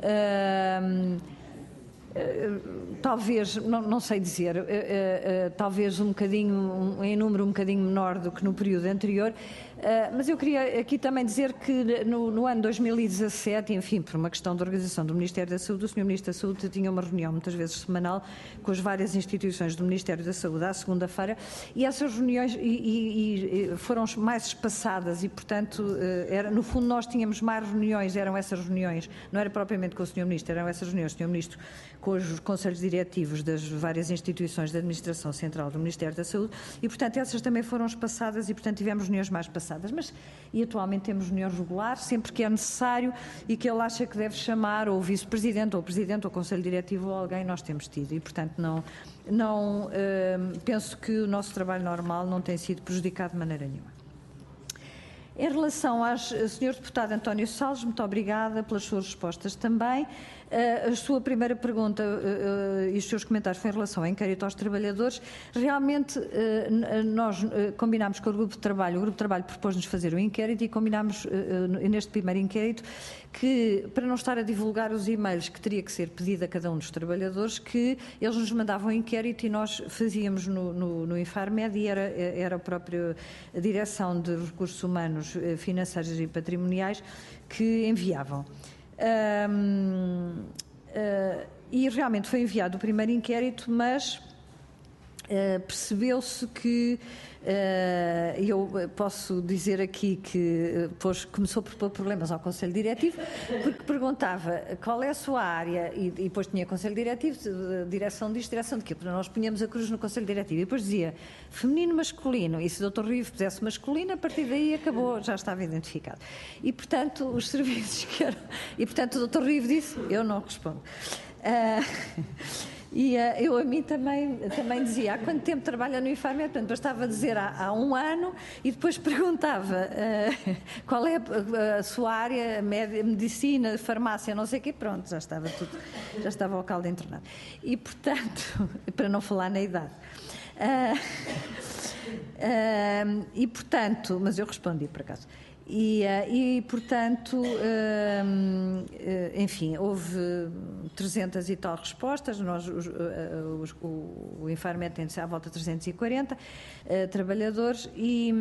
talvez, não sei dizer, talvez um bocadinho, em número um bocadinho menor do que no período anterior, mas eu queria aqui também dizer que no ano 2017, enfim, por uma questão de organização do Ministério da Saúde, o Sr. Ministro da Saúde tinha uma reunião muitas vezes semanal com as várias instituições do Ministério da Saúde à segunda-feira, e essas reuniões foram mais espaçadas e, portanto, no fundo nós tínhamos mais reuniões, eram essas reuniões, não era propriamente com o Sr. Ministro, eram essas reuniões, o Sr. Ministro com os conselhos diretivos das várias instituições da Administração Central do Ministério da Saúde, e, portanto, essas também foram espaçadas e, portanto, tivemos reuniões mais passadas. E atualmente temos reuniões regulares, sempre que é necessário e que ele acha que deve chamar ou o vice-presidente ou o presidente ou o conselho diretivo ou alguém, nós temos tido. E, portanto, penso que o nosso trabalho normal não tem sido prejudicado de maneira nenhuma. Em relação ao Sr. Deputado António Salles, muito obrigada pelas suas respostas também. A sua primeira pergunta e os seus comentários foi em relação ao inquérito aos trabalhadores. Realmente, nós combinámos com o Grupo de Trabalho propôs-nos fazer o inquérito e combinámos neste primeiro inquérito que, para não estar a divulgar os e-mails que teria que ser pedido a cada um dos trabalhadores, que eles nos mandavam o inquérito e nós fazíamos no Infarmed, e era a própria Direção de Recursos Humanos, Financeiros e Patrimoniais que enviavam. E realmente foi enviado o primeiro inquérito, mas percebeu-se que, eu posso dizer aqui que depois começou por pôr problemas ao Conselho Diretivo, porque perguntava qual é a sua área, e depois tinha Conselho Diretivo, direção disto, direção daquilo. Nós punhamos a cruz no Conselho Diretivo e depois dizia feminino, masculino, e se o Dr. Rivo pusesse masculino, a partir daí acabou, já estava identificado. E, portanto, os serviços que eram... E, portanto, o Dr. Rivo disse, eu não respondo. E eu a mim também dizia, há quanto tempo trabalha no Infarmed? Portanto, bastava dizer há um ano, e depois perguntava qual é a sua área, medicina, farmácia, não sei o quê, pronto, já estava o caldo internado. E, portanto, para não falar na idade. E, portanto, mas eu respondi por acaso. E portanto, enfim, houve 300 e tal respostas, o Infarmed tem à volta de 340 trabalhadores, e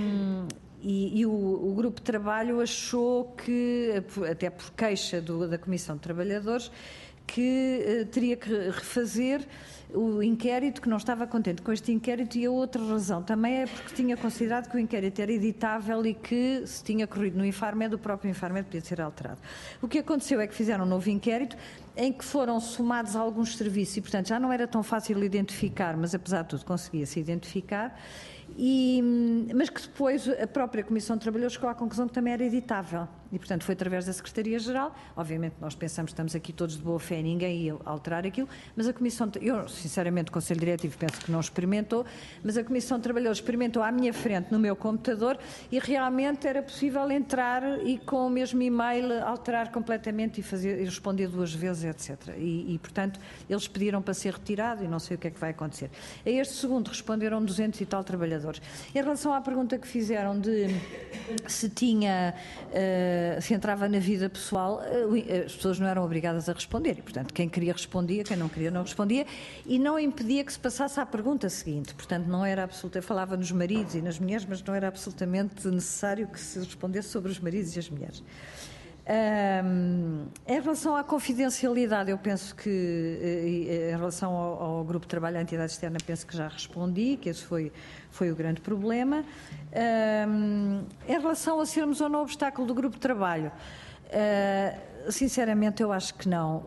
o grupo de trabalho achou que, até por queixa da Comissão de Trabalhadores, que teria que refazer o inquérito, que não estava contente com este inquérito, e a outra razão também é porque tinha considerado que o inquérito era editável e que, se tinha corrido no Infarmed, o próprio Infarmed podia ser alterado. O que aconteceu é que fizeram um novo inquérito em que foram somados alguns serviços e, portanto, já não era tão fácil identificar, mas apesar de tudo conseguia-se identificar, mas que depois a própria Comissão de Trabalhadores chegou à conclusão que também era editável. E, portanto, foi através da Secretaria-Geral. Obviamente, nós pensamos que estamos aqui todos de boa fé, ninguém ia alterar aquilo, mas a Comissão... Eu, sinceramente, o Conselho Diretivo penso que não experimentou, mas a Comissão de Trabalhadores experimentou à minha frente, no meu computador, e realmente era possível entrar e, com o mesmo e-mail, alterar completamente e responder 2 vezes, etc. E, portanto, eles pediram para ser retirado e não sei o que é que vai acontecer. A este segundo responderam 200 e tal trabalhadores. Em relação à pergunta que fizeram de se entrava na vida pessoal, as pessoas não eram obrigadas a responder, e, portanto, quem queria respondia, quem não queria não respondia, e não impedia que se passasse à pergunta seguinte. Portanto, não era absoluta, eu falava nos maridos e nas mulheres, mas não era absolutamente necessário que se respondesse sobre os maridos e as mulheres. Em relação à confidencialidade, eu penso que, em relação ao grupo de trabalho à entidade externa, penso que já respondi, que esse foi o grande problema. Em relação a sermos ou não obstáculo do grupo de trabalho, sinceramente eu acho que não.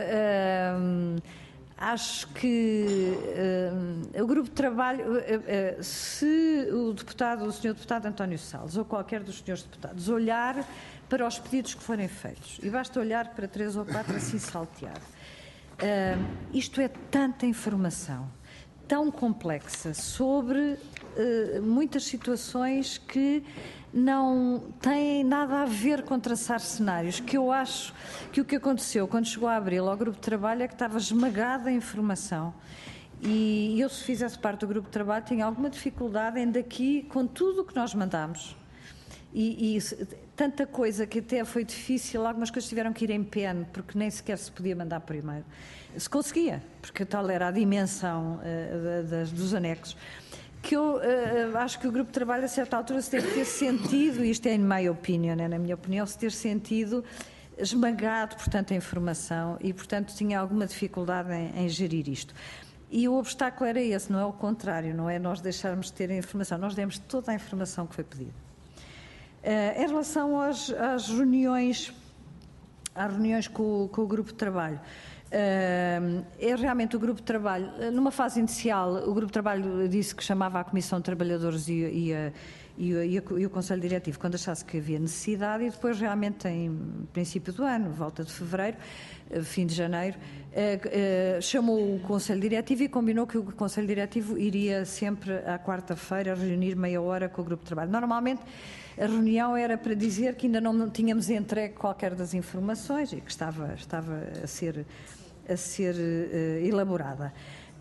Acho que o grupo de trabalho, se o Sr. Deputado António Salles ou qualquer dos senhores deputados olhar para os pedidos que forem feitos, e basta olhar para 3 ou 4 assim salteado, isto é tanta informação, tão complexa sobre muitas situações que não têm nada a ver com traçar cenários, que eu acho que o que aconteceu quando chegou a abril ao grupo de trabalho é que estava esmagada a informação. E eu, se fizesse parte do grupo de trabalho, tinha alguma dificuldade em daqui, com tudo o que nós mandámos, e tanta coisa que até foi difícil, algumas coisas tiveram que ir em pen, porque nem sequer se podia mandar por e-mail. Se conseguia, porque tal era a dimensão dos anexos, que eu acho que o grupo de trabalho, a certa altura, se deve ter sentido, isto é in my opinion, na minha opinião, se ter sentido esmagado por tanta informação e, portanto, tinha alguma dificuldade em gerir isto. E o obstáculo era esse, não é o contrário, não é nós deixarmos de ter a informação, nós demos toda a informação que foi pedida. Em relação às reuniões com o grupo de trabalho, é realmente o grupo de trabalho, numa fase inicial, o grupo de trabalho disse que chamava a Comissão de Trabalhadores e o Conselho Diretivo quando achasse que havia necessidade, e depois realmente em princípio do ano, volta de fevereiro, fim de janeiro, chamou o Conselho Diretivo e combinou que o Conselho Diretivo iria sempre à quarta-feira reunir meia hora com o grupo de trabalho. Normalmente a reunião era para dizer que ainda não tínhamos entregue qualquer das informações e que estava a ser elaborada.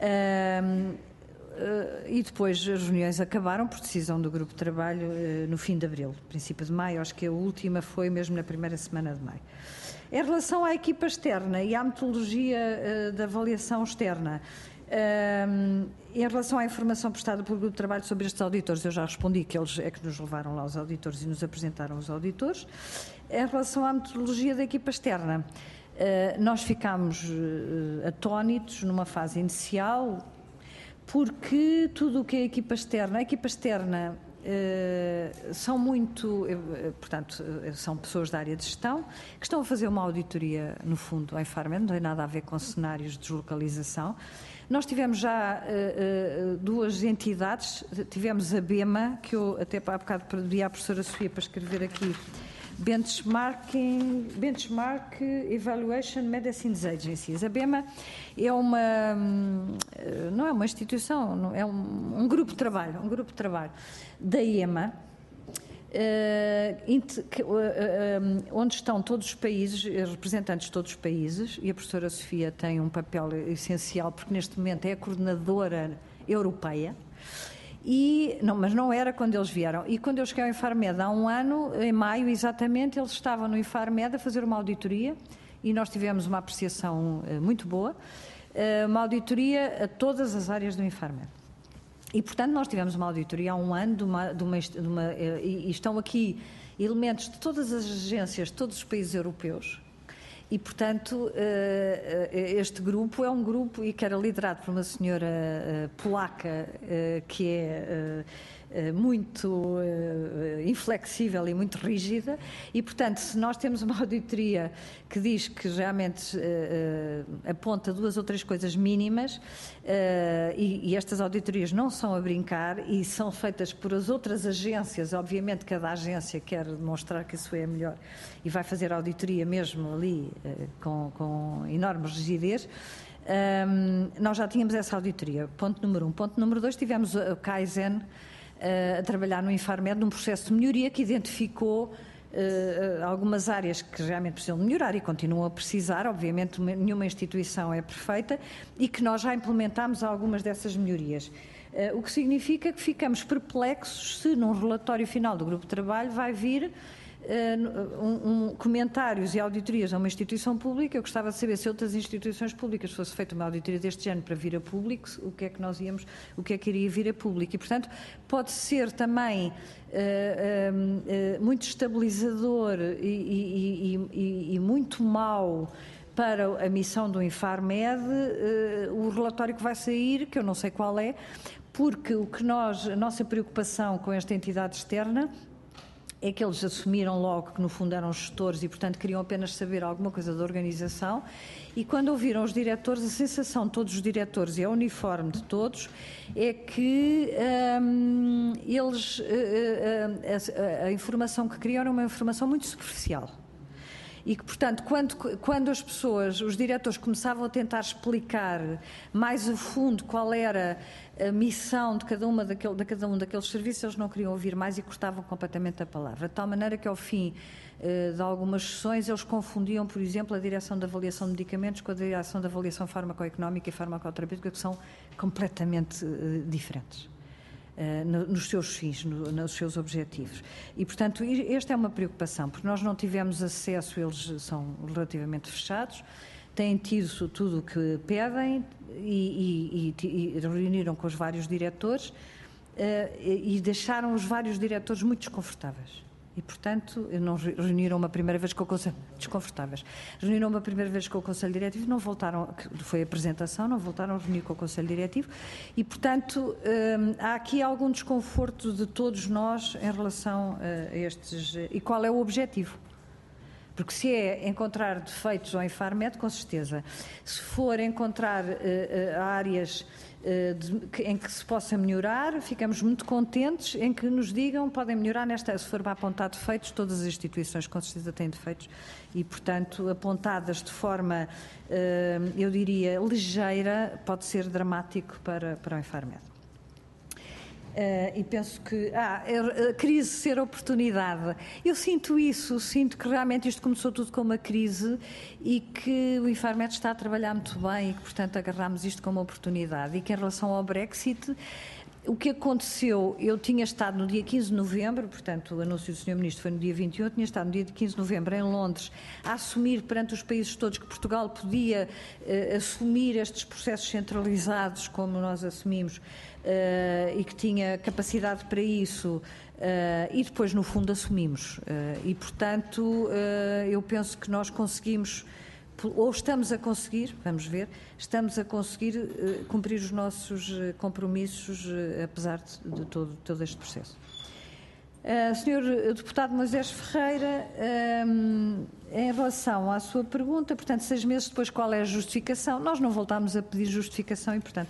E depois as reuniões acabaram por decisão do grupo de trabalho no fim de abril, princípio de maio, acho que a última foi mesmo na primeira semana de maio. Em relação à equipa externa e à metodologia da avaliação externa, em relação à informação prestada pelo grupo de trabalho sobre estes auditores, eu já respondi que eles é que nos levaram lá os auditores e nos apresentaram os auditores. Em relação à metodologia da equipa externa, nós ficámos atónitos numa fase inicial, porque tudo o que é a equipa externa são muito, portanto, são pessoas da área de gestão que estão a fazer uma auditoria, no fundo, em Infarmed, não tem nada a ver com cenários de deslocalização. Nós tivemos já duas entidades, tivemos a BEMA, que eu até há bocado pedi à professora Sofia para escrever aqui, Benchmark Evaluation Medicines Agencies. A BEMA é não é uma instituição, é um grupo de trabalho, da EMA, onde estão todos os países, representantes de todos os países, e a professora Sofia tem um papel essencial, porque neste momento é a coordenadora europeia. Mas não era quando eles vieram. E quando eu cheguei ao Infarmed há um ano, em maio exatamente, eles estavam no Infarmed a fazer uma auditoria e nós tivemos uma apreciação muito boa, uma auditoria a todas as áreas do Infarmed. E, portanto, nós tivemos uma auditoria há um ano e estão aqui elementos de todas as agências de todos os países europeus. E, portanto, este grupo é um grupo e que era liderado por uma senhora polaca que é muito inflexível e muito rígida e, portanto, se nós temos uma auditoria que diz que realmente aponta duas ou três coisas mínimas e estas auditorias não são a brincar e são feitas por as outras agências, obviamente cada agência quer demonstrar que isso é melhor e vai fazer a auditoria mesmo ali com enorme rigidez. Nós já tínhamos essa auditoria, ponto número 1. Ponto número 2, tivemos o Kaizen a trabalhar no Infarmed num processo de melhoria que identificou algumas áreas que realmente precisam de melhorar e continuam a precisar, obviamente nenhuma instituição é perfeita, e que nós já implementámos algumas dessas melhorias. O que significa que ficamos perplexos se num relatório final do grupo de trabalho vai vir comentários e auditorias a uma instituição pública. Eu gostava de saber se outras instituições públicas fosse feita uma auditoria deste género para vir a público, o que é que iria vir a público. E, portanto, pode ser também muito estabilizador e muito mau para a missão do Infarmed o relatório que vai sair, que eu não sei qual é, porque a nossa preocupação com esta entidade externa é que eles assumiram logo que no fundo eram gestores e, portanto, queriam apenas saber alguma coisa da organização, e quando ouviram os diretores, a sensação de todos os diretores, e é uniforme de todos, é que a informação que queriam era uma informação muito superficial. e que, portanto, quando as pessoas, os diretores começavam a tentar explicar mais a fundo qual era a missão de cada um daqueles serviços, eles não queriam ouvir mais e cortavam completamente a palavra, de tal maneira que ao fim de algumas sessões eles confundiam, por exemplo, a direção de avaliação de medicamentos com a direção de avaliação farmacoeconómica e farmacoterapêutica, que são completamente diferentes nos seus fins, nos seus objetivos. E, portanto, esta é uma preocupação, porque nós não tivemos acesso, eles são relativamente fechados, têm tido tudo o que pedem e reuniram com os vários diretores e deixaram os vários diretores muito desconfortáveis. E, portanto, não reuniram uma primeira vez com o Conselho, desconfortáveis, reuniram uma primeira vez com o Conselho Diretivo, não voltaram, foi a apresentação, não voltaram a reunir com o Conselho Diretivo e, portanto, há aqui algum desconforto de todos nós em relação a estes, e qual é o objetivo? Porque se é encontrar defeitos ao Infarmed, com certeza. Se for encontrar áreas em que se possa melhorar, ficamos muito contentes em que nos digam, podem melhorar nesta, se for para apontar defeitos, todas as instituições com certeza têm defeitos e, portanto, apontadas de forma, eu diria, ligeira, pode ser dramático para o Infarmed. E penso que a crise ser oportunidade. Eu sinto isso, sinto que realmente isto começou tudo com uma crise e que o Infarmed está a trabalhar muito bem e que, portanto, agarramos isto como oportunidade. E que em relação ao Brexit, o que aconteceu, eu tinha estado no dia 15 de novembro, portanto, o anúncio do Sr. Ministro foi no dia 28, tinha estado no dia 15 de novembro em Londres a assumir perante os países todos que Portugal podia assumir estes processos centralizados, como nós assumimos, e que tinha capacidade para isso, e depois, no fundo, assumimos. E, portanto, eu penso que nós conseguimos, ou estamos a conseguir, vamos ver, estamos a conseguir cumprir os nossos compromissos, apesar de todo este processo. Sr. Deputado Moisés Ferreira, em relação à sua pergunta, portanto, 6 meses depois, qual é a justificação? Nós não voltámos a pedir justificação e, portanto,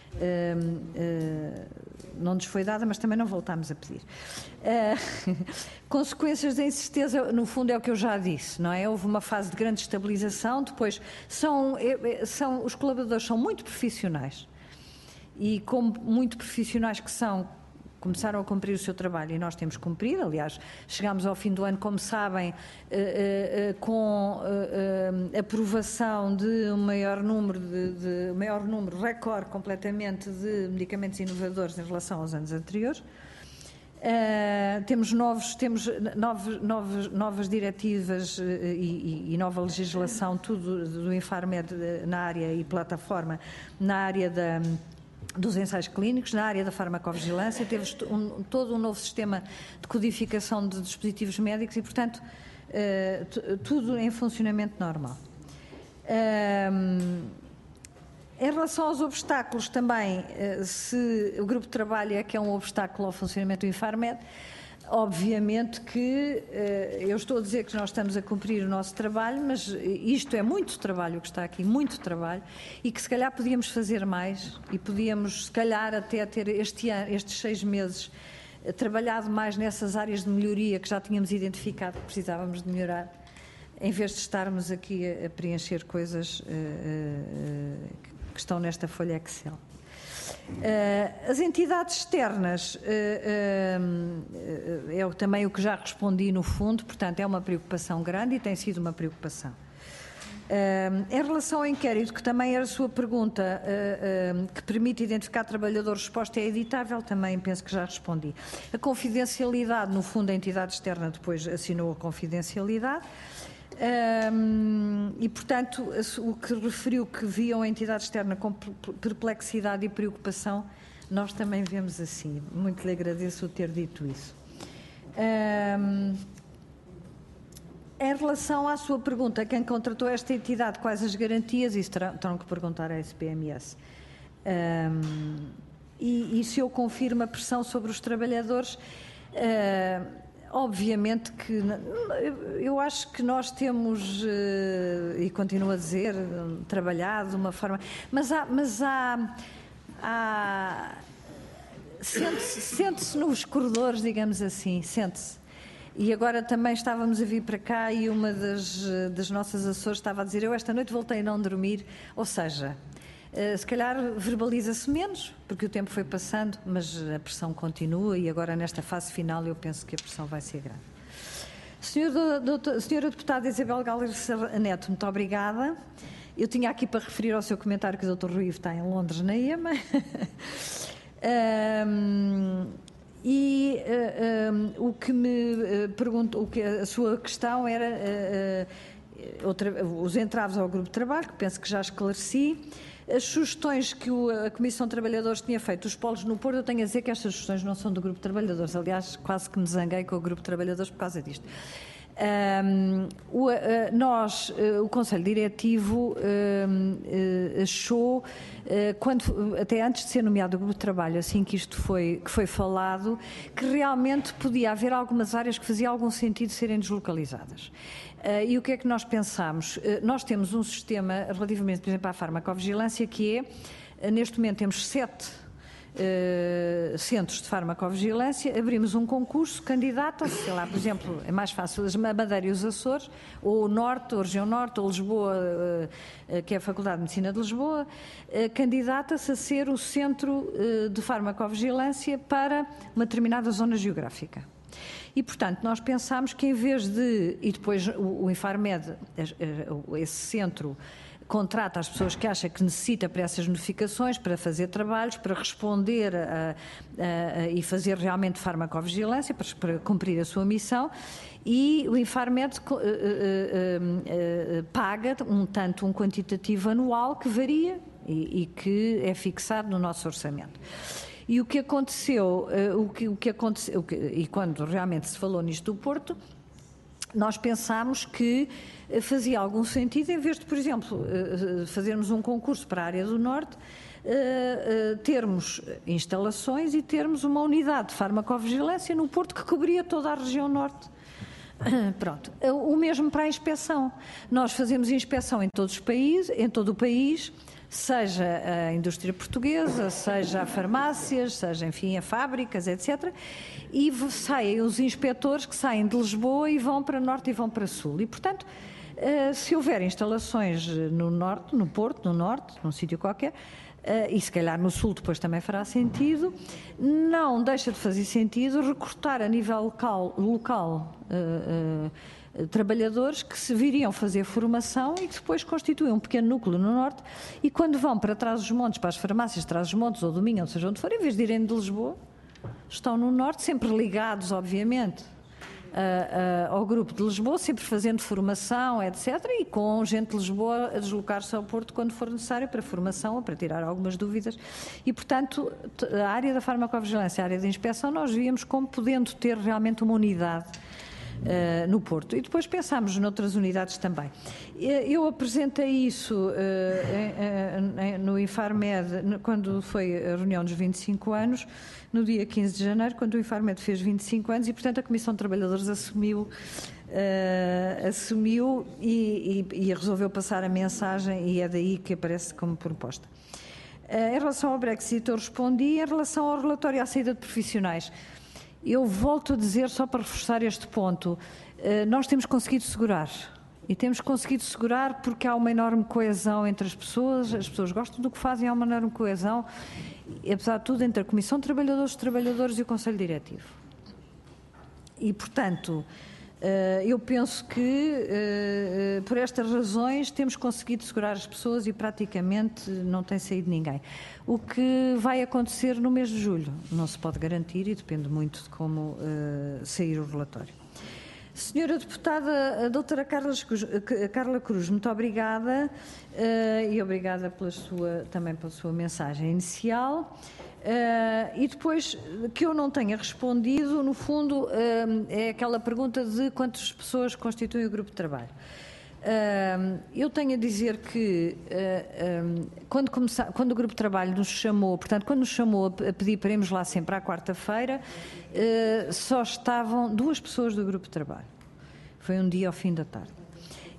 não nos foi dada, mas também não voltámos a pedir. Consequências da incerteza, no fundo, é o que eu já disse, não é? Houve uma fase de grande estabilização, depois os colaboradores são muito profissionais e, como muito profissionais que são, começaram a cumprir o seu trabalho e nós temos cumprido. Aliás, chegámos ao fim do ano, como sabem, com aprovação de um maior número, recorde completamente de medicamentos inovadores em relação aos anos anteriores. Temos novas diretivas e nova legislação, tudo do Infarmed na área e plataforma, na área dos ensaios clínicos, na área da farmacovigilância, teve todo um novo sistema de codificação de dispositivos médicos e, portanto, tudo em funcionamento normal. Em relação aos obstáculos também, se o grupo de trabalho é que é um obstáculo ao funcionamento do Infarmed, obviamente que eu estou a dizer que nós estamos a cumprir o nosso trabalho, mas isto é muito trabalho, o que está aqui, muito trabalho, e que se calhar podíamos fazer mais e podíamos, se calhar, até ter estes 6 meses, trabalhado mais nessas áreas de melhoria que já tínhamos identificado que precisávamos de melhorar, em vez de estarmos aqui a preencher coisas que estão nesta folha Excel. As entidades externas é também o que já respondi no fundo, portanto é uma preocupação grande e tem sido uma preocupação. Em relação ao inquérito, que também era a sua pergunta, que permite identificar trabalhadores, resposta é editável, também penso que já respondi. A confidencialidade, no fundo a entidade externa depois assinou a confidencialidade. E, portanto, o que referiu que viam a entidade externa com perplexidade e preocupação, nós também vemos assim. Muito lhe agradeço ter dito isso. Em relação à sua pergunta, quem contratou esta entidade, quais as garantias, isso terão que perguntar à SPMS. E se eu confirmo a pressão sobre os trabalhadores, obviamente que eu acho que nós temos, e continuo a dizer, trabalhado de uma forma, mas sente-se nos corredores, digamos assim, sente-se. E agora também estávamos a vir para cá e uma das nossas assessores estava a dizer: eu esta noite voltei a não dormir. Ou seja, se calhar verbaliza-se menos, porque o tempo foi passando, mas a pressão continua e agora nesta fase final eu penso que a pressão vai ser grande. Senhora Deputada Isabel Gálvez Neto, muito obrigada. Eu tinha aqui para referir ao seu comentário que o Dr. Rui está em Londres, na EMA. O que me perguntou, a sua questão era os entraves ao grupo de trabalho, que penso que já esclareci. As sugestões que a Comissão de Trabalhadores tinha feito, os polos no Porto, eu tenho a dizer que estas sugestões não são do Grupo de Trabalhadores. Aliás, quase que me zanguei com o Grupo de Trabalhadores por causa disto. O Conselho Diretivo achou, até antes de ser nomeado o Grupo de Trabalho, assim que isto foi falado, que realmente podia haver algumas áreas que fazia algum sentido serem deslocalizadas. E o que é que nós pensámos? Nós temos um sistema, relativamente, por exemplo, à farmacovigilância, que neste momento temos 7 centros de farmacovigilância, abrimos um concurso, candidata-se, sei lá, por exemplo, é mais fácil, a Madeira e os Açores, ou o Norte, ou a Região Norte, ou Lisboa, que é a Faculdade de Medicina de Lisboa, candidata-se a ser o centro de farmacovigilância para uma determinada zona geográfica. E, portanto, nós pensámos que em vez de... E depois o Infarmed, esse centro, contrata as pessoas que acha que necessita para essas notificações, para fazer trabalhos, para responder e fazer realmente farmacovigilância, para cumprir a sua missão, e o Infarmed paga um quantitativo anual que varia e que é fixado no nosso orçamento. E o que aconteceu, e quando realmente se falou nisto do Porto, nós pensámos que fazia algum sentido, em vez de, por exemplo, fazermos um concurso para a área do Norte, termos instalações e termos uma unidade de farmacovigilância no Porto que cobria toda a região Norte. Pronto. O mesmo para a inspeção. Nós fazemos inspeção em todos os países, em todo o país, seja a indústria portuguesa, seja a farmácias, seja, enfim, a fábricas, etc. E saem os inspectores que saem de Lisboa e vão para Norte e vão para Sul. E, portanto, se houver instalações no Norte, no Porto, no Norte, num sítio qualquer, e se calhar no Sul depois também fará sentido, não deixa de fazer sentido recortar a nível local trabalhadores que se viriam fazer formação e que depois constituem um pequeno núcleo no Norte e quando vão para Trás-os-Montes, para as farmácias de Trás-os-Montes ou do Minho, ou seja onde for, em vez de irem de Lisboa, estão no Norte, sempre ligados, obviamente, ao grupo de Lisboa, sempre fazendo formação, etc. E com gente de Lisboa a deslocar-se ao Porto quando for necessário para formação ou para tirar algumas dúvidas. E, portanto, a área da farmacovigilância, a área da inspeção, nós víamos como podendo ter realmente uma unidade no Porto. E depois pensámos noutras unidades também. Eu apresentei isso no Infarmed, quando foi a reunião dos 25 anos, no dia 15 de janeiro, quando o Infarmed fez 25 anos, e, portanto, a Comissão de Trabalhadores assumiu e resolveu passar a mensagem, e é daí que aparece como proposta. Em relação ao Brexit, eu respondi. Em relação ao relatório à saída de profissionais, eu volto a dizer, só para reforçar este ponto, nós temos conseguido segurar. E temos conseguido segurar porque há uma enorme coesão entre as pessoas gostam do que fazem, há uma enorme coesão, apesar de tudo, entre a Comissão de Trabalhadores e o Conselho Diretivo. E, portanto, eu penso que, por estas razões, temos conseguido segurar as pessoas e praticamente não tem saído ninguém. O que vai acontecer no mês de julho não se pode garantir e depende muito de como sair o relatório. Senhora Deputada, a doutora Carla Cruz, muito obrigada e obrigada também pela sua mensagem inicial. E depois, que eu não tenha respondido, no fundo, é aquela pergunta de quantas pessoas constituem o grupo de trabalho. Eu tenho a dizer que quando o grupo de trabalho nos chamou, portanto, quando nos chamou a pedir para irmos lá sempre à quarta-feira, só estavam 2 pessoas do grupo de trabalho. Foi um dia ao fim da tarde.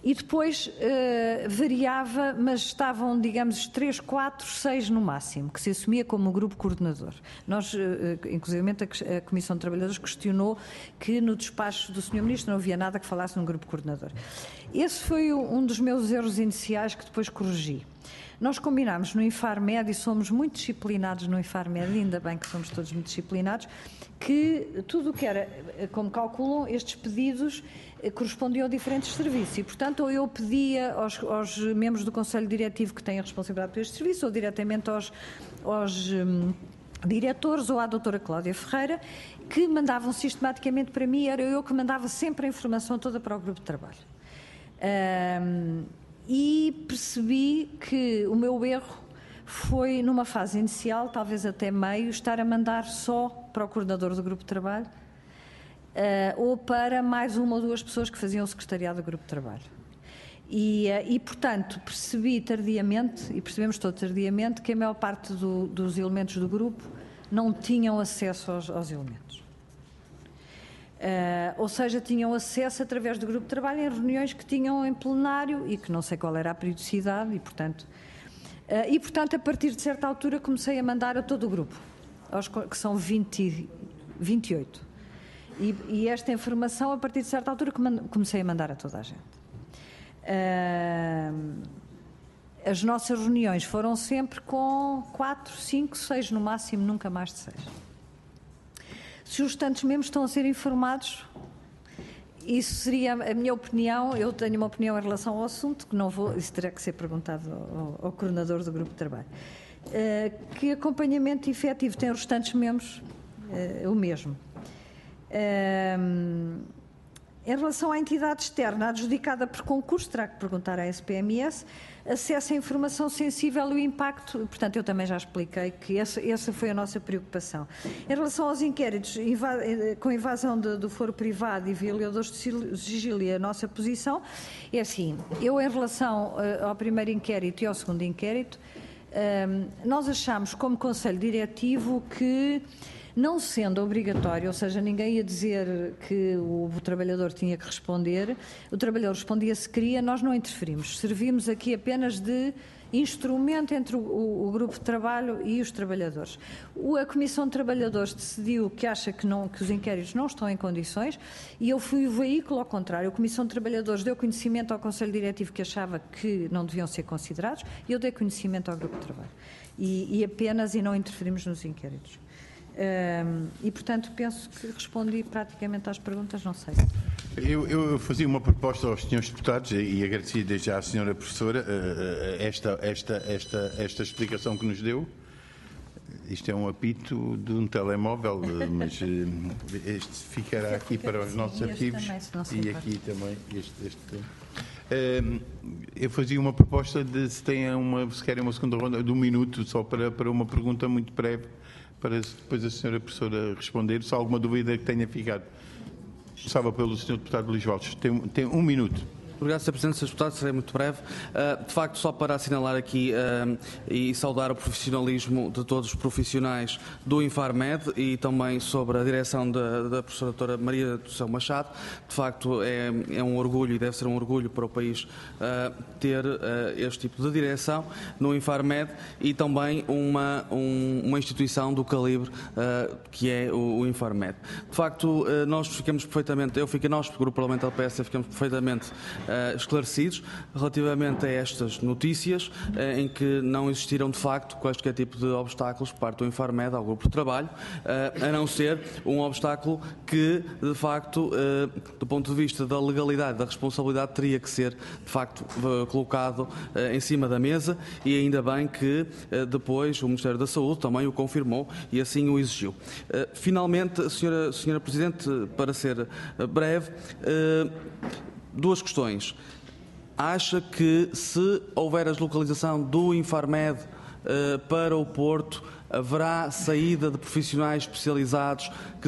E depois variava, mas estavam, digamos, 3, 4, 6 no máximo, que se assumia como o grupo coordenador. Nós, inclusivamente, a Comissão de Trabalhadores questionou que no despacho do Sr. Ministro não havia nada que falasse num grupo coordenador. Esse foi um dos meus erros iniciais que depois corrigi. Nós combinámos no Infarmed, e somos muito disciplinados no Infarmed, ainda bem que somos todos muito disciplinados, que tudo o que era, como calculam, estes pedidos correspondiam a diferentes serviços e, portanto, ou eu pedia aos membros do Conselho Diretivo que têm a responsabilidade por este serviço ou diretamente aos diretores ou à doutora Cláudia Ferreira, que mandavam sistematicamente para mim, era eu que mandava sempre a informação toda para o grupo de trabalho. E percebi que o meu erro foi, numa fase inicial, talvez até meio, estar a mandar só para o coordenador do grupo de trabalho ou para mais uma ou duas pessoas que faziam o secretariado do grupo de trabalho. E portanto, percebi tardiamente, e percebemos todos tardiamente, que a maior parte dos elementos do grupo não tinham acesso aos elementos. Ou seja, tinham acesso através do grupo de trabalho em reuniões que tinham em plenário e que não sei qual era a periodicidade e, portanto, a partir de certa altura comecei a mandar a todo o grupo, que são 28. E esta informação, a partir de certa altura, comecei a mandar a toda a gente. As nossas reuniões foram sempre com 4, 5, 6 no máximo, nunca mais de 6. Se os restantes membros estão a ser informados, isso seria a minha opinião. Eu tenho uma opinião em relação ao assunto, que não vou, isso terá que ser perguntado ao coordenador do grupo de trabalho. Que acompanhamento efetivo têm os restantes membros? O mesmo. Em relação à entidade externa adjudicada por concurso, terá que perguntar à SPMS, acesso à informação sensível e o impacto, portanto eu também já expliquei que essa foi a nossa preocupação. Em relação aos inquéritos com invasão do foro privado e violadores de sigilo, a nossa posição é assim, eu em relação ao primeiro inquérito e ao segundo inquérito, nós achamos como Conselho Diretivo que, não sendo obrigatório, ou seja, ninguém ia dizer que o trabalhador tinha que responder, o trabalhador respondia se queria, nós não interferimos. Servimos aqui apenas de instrumento entre o grupo de trabalho e os trabalhadores. A Comissão de Trabalhadores decidiu que acha que os inquéritos não estão em condições e eu fui o veículo ao contrário. A Comissão de Trabalhadores deu conhecimento ao Conselho Diretivo que achava que não deviam ser considerados e eu dei conhecimento ao grupo de trabalho. E não interferimos nos inquéritos. E, portanto, penso que respondi praticamente às perguntas, não sei. Eu fazia uma proposta aos senhores deputados e agradecia desde já à senhora professora esta explicação que nos deu. Isto é um apito de um telemóvel, mas este ficará aqui para os nossos arquivos e aqui também eu fazia uma proposta de se querem uma segunda ronda de 1 minuto só para uma pergunta muito breve, para depois a senhora professora responder, se há alguma dúvida que tenha ficado. Começava pelo senhor deputado Luís Valdes. Tem 1 minuto. Obrigado, Sr. Presidente. Sr. Deputado, serei muito breve. De facto, só para assinalar aqui e saudar o profissionalismo de todos os profissionais do Infarmed e também sobre a direção da professora doutora Maria do Céu Machado. De facto, é um orgulho e deve ser um orgulho para o país ter este tipo de direção no Infarmed e também uma instituição do calibre que é o Infarmed. De facto, nós ficamos perfeitamente, nós, Grupo Parlamentar do PS, ficamos perfeitamente esclarecidos relativamente a estas notícias em que não existiram de facto quaisquer tipo de obstáculos por parte do Infarmed ao grupo de trabalho, a não ser um obstáculo que de facto do ponto de vista da legalidade, da responsabilidade, teria que ser de facto colocado em cima da mesa e ainda bem que depois o Ministério da Saúde também o confirmou e assim o exigiu. Finalmente, Senhora Presidente, para ser breve, 2 questões. Acha que se houver a deslocalização do Infarmed para o Porto, haverá saída de profissionais especializados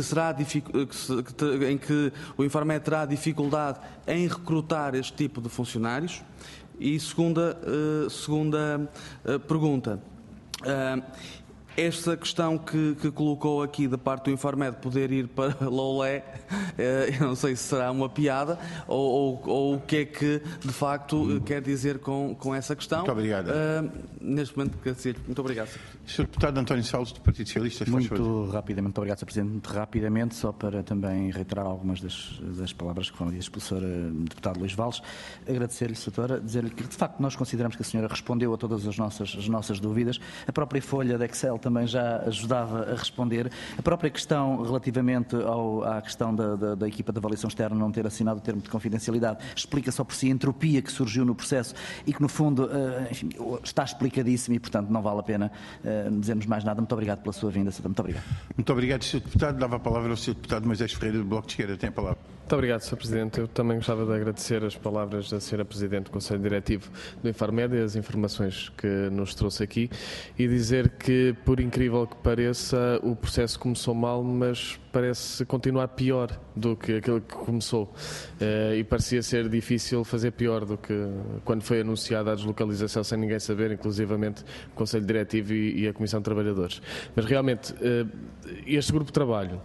em que o Infarmed terá dificuldade em recrutar este tipo de funcionários? E segunda pergunta. Esta questão que colocou aqui da parte do Infarmed poder ir para Loulé, eu não sei se será uma piada ou o que é que de facto quer dizer com essa questão. Muito obrigado. Neste momento, muito obrigado. Sr. Deputado António Salles, do Partido Socialista. Muito rapidamente, muito obrigado, Sr. Presidente. Muito rapidamente, só para também reiterar algumas das palavras que foram ditas pelo Sr. Deputado Luís Valles, agradecer-lhe, Sra. dizer-lhe que de facto nós consideramos que a senhora respondeu a todas as nossas dúvidas. A própria folha de Excel também já ajudava a responder. A própria questão relativamente à questão da equipa de avaliação externa não ter assinado o termo de confidencialidade explica só por si a entropia que surgiu no processo e que no fundo enfim, está explicadíssimo e portanto não vale a pena dizermos mais nada. Muito obrigado pela sua vinda, Sra. Muito obrigado. Muito obrigado, Sr. Deputado. Dava a palavra ao Sr. Deputado Moisés Ferreira, do Bloco de Esquerda. Tem a palavra. Muito obrigado, Sr. Presidente. Eu também gostava de agradecer as palavras da Sra. Presidente do Conselho Diretivo do Infarmed e as informações que nos trouxe aqui e dizer que, por incrível que pareça, o processo começou mal, mas parece continuar pior do que aquilo que começou. E parecia ser difícil fazer pior do que quando foi anunciada a deslocalização sem ninguém saber, inclusivamente o Conselho Diretivo e a Comissão de Trabalhadores. Mas realmente, este grupo de trabalho,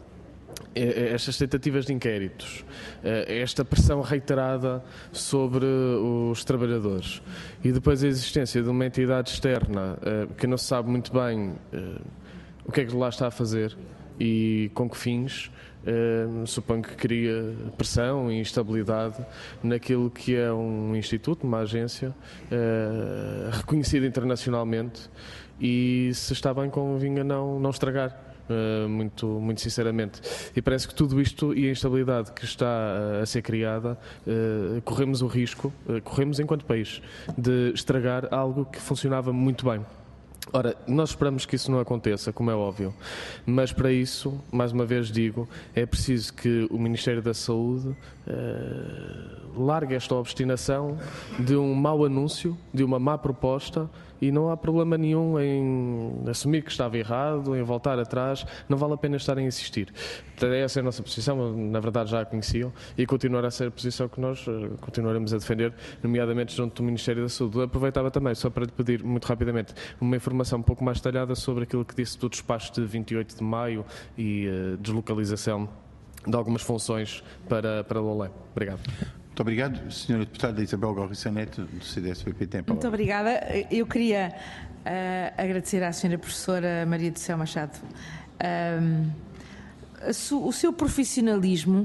estas tentativas de inquéritos, esta pressão reiterada sobre os trabalhadores e depois a existência de uma entidade externa que não se sabe muito bem o que é que lá está a fazer e com que fins, suponho que cria pressão e instabilidade naquilo que é um instituto, uma agência reconhecida internacionalmente e se está bem convinha não estragar. Muito sinceramente. E parece que tudo isto e a instabilidade que está a ser criada, corremos o risco, corremos enquanto país, de estragar algo que funcionava muito bem. Ora, nós esperamos que isso não aconteça, como é óbvio, mas para isso, mais uma vez digo, é preciso que o Ministério da Saúde largue esta obstinação de um mau anúncio, de uma má proposta, e não há problema nenhum em assumir que estava errado, em voltar atrás, não vale a pena estar a insistir. Essa é a nossa posição, na verdade já a conheciam, e continuará a ser a posição que nós continuaremos a defender, nomeadamente junto do Ministério da Saúde. Aproveitava também, só para lhe pedir, muito rapidamente, uma informação um pouco mais detalhada sobre aquilo que disse do despacho de 28 de maio e deslocalização de algumas funções para Loulé. Obrigado. Muito obrigado. Senhora Deputada Isabel Gorriça Neto, do CDS-PP, tem a palavra. Muito obrigada. Eu queria agradecer à Sra. Professora Maria do Céu Machado o seu profissionalismo,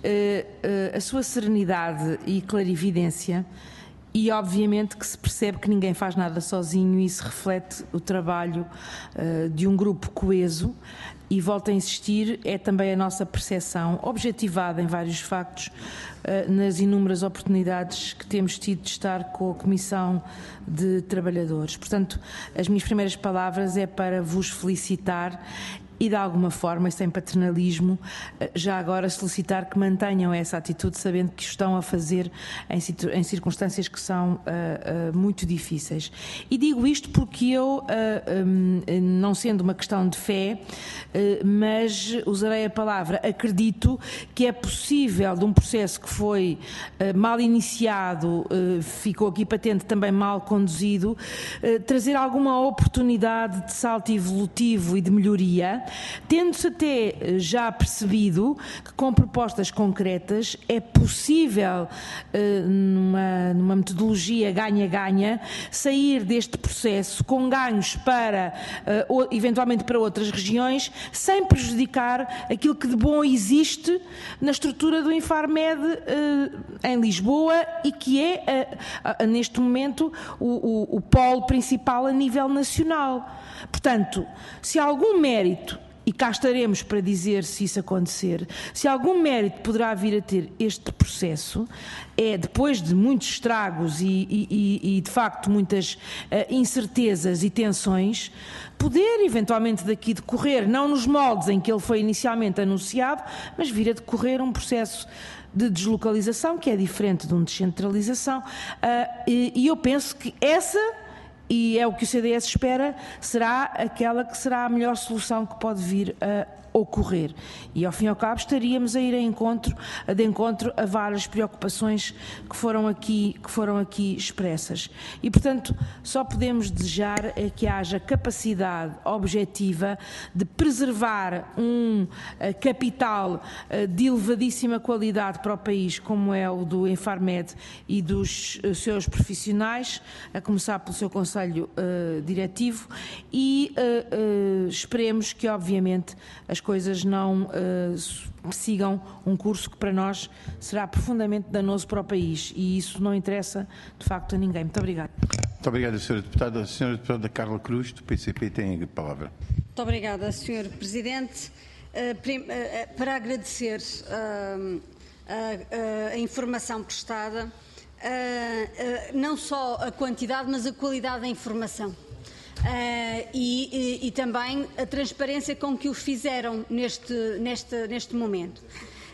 a sua serenidade e clarividência. E obviamente que se percebe que ninguém faz nada sozinho e isso reflete o trabalho de um grupo coeso e, volto a insistir, é também a nossa percepção objetivada em vários factos nas inúmeras oportunidades que temos tido de estar com a Comissão de Trabalhadores. Portanto, as minhas primeiras palavras é para vos felicitar e, de alguma forma, e sem paternalismo, já agora solicitar que mantenham essa atitude, sabendo que estão a fazer em circunstâncias que são muito difíceis. E digo isto porque eu, não sendo uma questão de fé, mas usarei a palavra acredito que é possível, de um processo que foi mal iniciado, ficou aqui patente também mal conduzido, trazer alguma oportunidade de salto evolutivo e de melhoria, tendo-se até já percebido que com propostas concretas é possível, numa metodologia ganha-ganha, sair deste processo com ganhos para, eventualmente para outras regiões, sem prejudicar aquilo que de bom existe na estrutura do Infarmed em Lisboa e que é, neste momento, o polo principal a nível nacional. Portanto, se há algum mérito, e cá estaremos para dizer se isso acontecer, se algum mérito poderá vir a ter este processo, é depois de muitos estragos e de facto muitas incertezas e tensões, poder eventualmente daqui decorrer, não nos moldes em que ele foi inicialmente anunciado, mas vir a decorrer um processo de deslocalização que é diferente de uma descentralização, e eu penso que essa, e é o que o CDS espera, será aquela que será a melhor solução que pode vir ocorrer. E, ao fim e ao cabo, estaríamos a ir de encontro a várias preocupações que foram aqui expressas. E, portanto, só podemos desejar é que haja capacidade objetiva de preservar um capital de elevadíssima qualidade para o país, como é o do Infarmed e dos seus profissionais, a começar pelo seu Conselho Diretivo, e esperemos que, obviamente, as coisas não sigam um curso que para nós será profundamente danoso para o país, e isso não interessa de facto a ninguém. Muito obrigada. Muito obrigado, Sra. Deputada. A Sra. Deputada Carla Cruz, do PCP, tem a palavra. Muito obrigada, Sr. Presidente. Para agradecer a informação prestada, não só a quantidade, mas a qualidade da informação. E também a transparência com que o fizeram neste momento.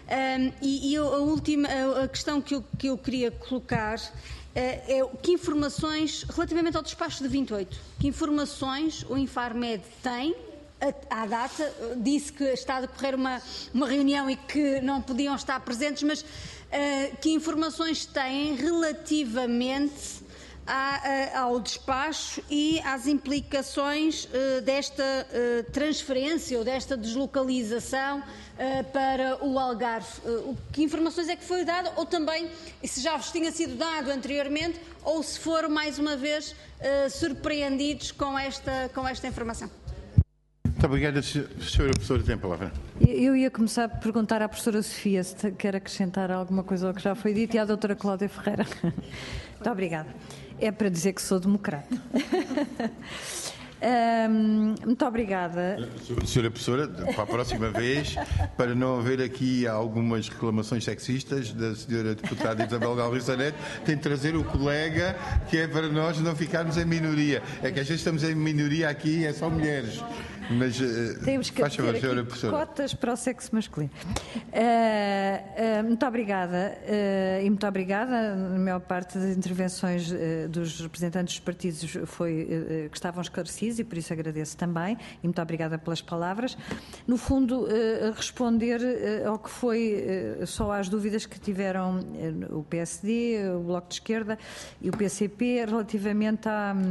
A questão que eu queria colocar é que informações, relativamente ao despacho de 28, que informações o Infarmed tem à data? Disse que está a decorrer uma reunião e que não podiam estar presentes, mas que informações têm relativamente ao despacho e às implicações desta transferência ou desta deslocalização para o Algarve? Que informações é que foi dada, ou também se já vos tinha sido dado anteriormente, ou se foram mais uma vez surpreendidos com esta informação? Muito obrigado. Sra. Professora, tem a palavra. Eu ia começar por perguntar à professora Sofia se quer acrescentar alguma coisa ao que já foi dito, e à doutora Cláudia Ferreira. Muito obrigada. É para dizer que sou democrata. Muito obrigada. Sra. Professora, para a próxima vez, para não haver aqui algumas reclamações sexistas da Sra. Deputada Isabel Galriça Neto, tem de trazer o colega, que é para nós não ficarmos em minoria. É que às vezes estamos em minoria aqui, é só mulheres. Mas temos que ter aqui cotas para o sexo masculino. Muito obrigada, e muito obrigada. Na maior parte das intervenções dos representantes dos partidos que estavam esclarecidos, e por isso agradeço também, e muito obrigada pelas palavras. No fundo, responder ao que foi só às dúvidas que tiveram o PSD, o Bloco de Esquerda e o PCP relativamente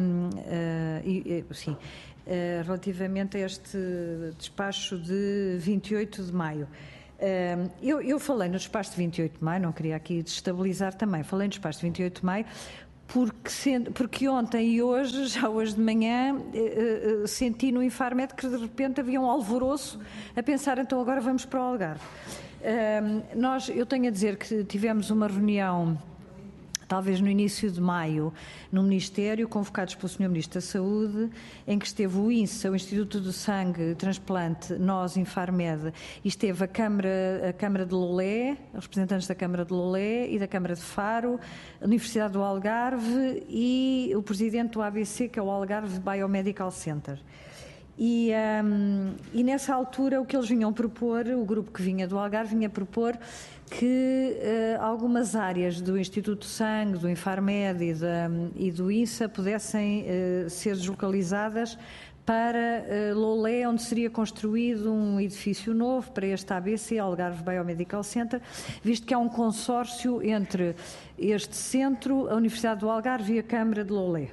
relativamente a este despacho de 28 de maio. Eu falei no despacho de 28 de maio, não queria aqui desestabilizar também, falei no despacho de 28 de maio porque ontem e hoje, já hoje de manhã, senti no Infarmed que de repente havia um alvoroço a pensar, então agora vamos para o Algarve. Eu tenho a dizer que tivemos uma reunião, talvez no início de maio, no Ministério, convocados pelo Sr. Ministro da Saúde, em que esteve o INSA, o Instituto do Sangue Transplante, nós, Infarmed, e esteve a Câmara de Lolé, os representantes da Câmara de Lolé e da Câmara de Faro, a Universidade do Algarve e o Presidente do ABC, que é o Algarve Biomedical Center. E nessa altura o que eles vinham propor, o grupo que vinha do Algarve vinha propor que algumas áreas do Instituto de Sangue, do Infarmed e do INSA pudessem ser deslocalizadas para Lolé, onde seria construído um edifício novo para este ABC, Algarve Biomedical Center, visto que há um consórcio entre este centro, a Universidade do Algarve e a Câmara de Lolé.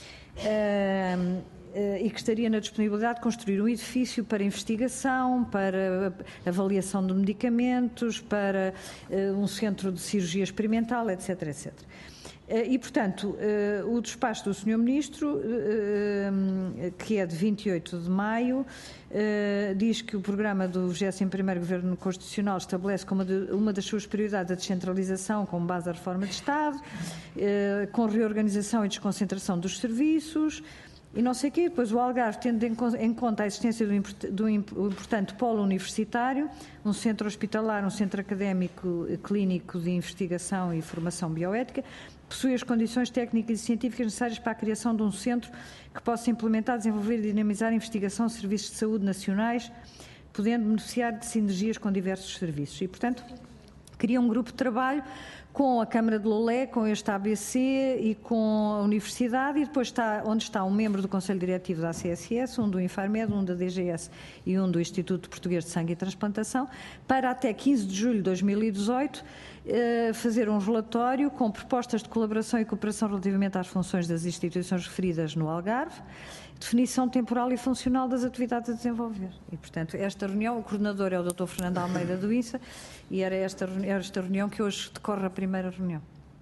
E que estaria na disponibilidade de construir um edifício para investigação, para avaliação de medicamentos, para um centro de cirurgia experimental, etc, etc. E, portanto, o despacho do Sr. Ministro, que é de 28 de maio, diz que o programa do 21º Governo Constitucional estabelece como uma das suas prioridades a descentralização com base na reforma de Estado, com reorganização e desconcentração dos serviços, e não sei o quê. Depois o Algarve, tendo em conta a existência do importante polo universitário, um centro hospitalar, um centro académico clínico de investigação e formação bioética, possui as condições técnicas e científicas necessárias para a criação de um centro que possa implementar, desenvolver e dinamizar a investigação de serviços de saúde nacionais, podendo beneficiar de sinergias com diversos serviços. E, portanto, cria um grupo de trabalho com a Câmara de Loulé, com este ABC e com a Universidade, e depois onde está um membro do Conselho Diretivo da ACSS, um do Infarmed, um da DGS e um do Instituto Português de Sangue e Transplantação, para até 15 de julho de 2018 fazer um relatório com propostas de colaboração e cooperação relativamente às funções das instituições referidas no Algarve, definição temporal e funcional das atividades a desenvolver. E, portanto, esta reunião, o coordenador é o Dr. Fernando Almeida do INSA, e era esta reunião que hoje decorre a primeira reunião.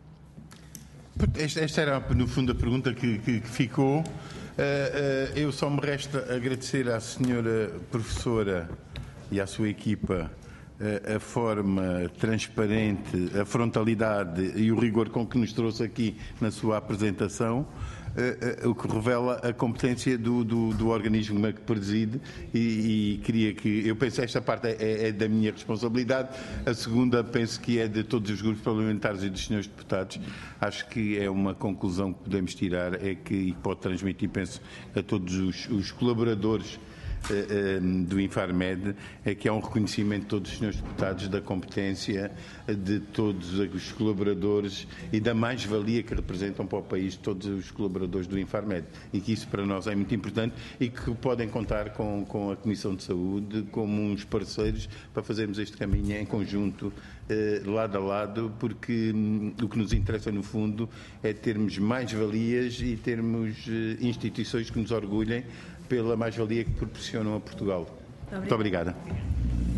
Esta era, no fundo, a pergunta que ficou. Eu só me resta agradecer à senhora professora e à sua equipa a forma transparente, a frontalidade e o rigor com que nos trouxe aqui na sua apresentação, o que revela a competência do organismo que preside, e queria que... Eu penso que esta parte é da minha responsabilidade, a segunda penso que é de todos os grupos parlamentares e dos senhores deputados. Acho que é uma conclusão que podemos tirar, e pode transmitir, penso, a todos os colaboradores do Infarmed, é que há um reconhecimento de todos os senhores deputados da competência de todos os colaboradores e da mais-valia que representam para o país todos os colaboradores do Infarmed, e que isso para nós é muito importante, e que podem contar com a Comissão de Saúde como uns parceiros para fazermos este caminho em conjunto, lado a lado, porque o que nos interessa no fundo é termos mais-valias e termos instituições que nos orgulhem pela mais-valia que proporcionam a Portugal. Muito obrigada.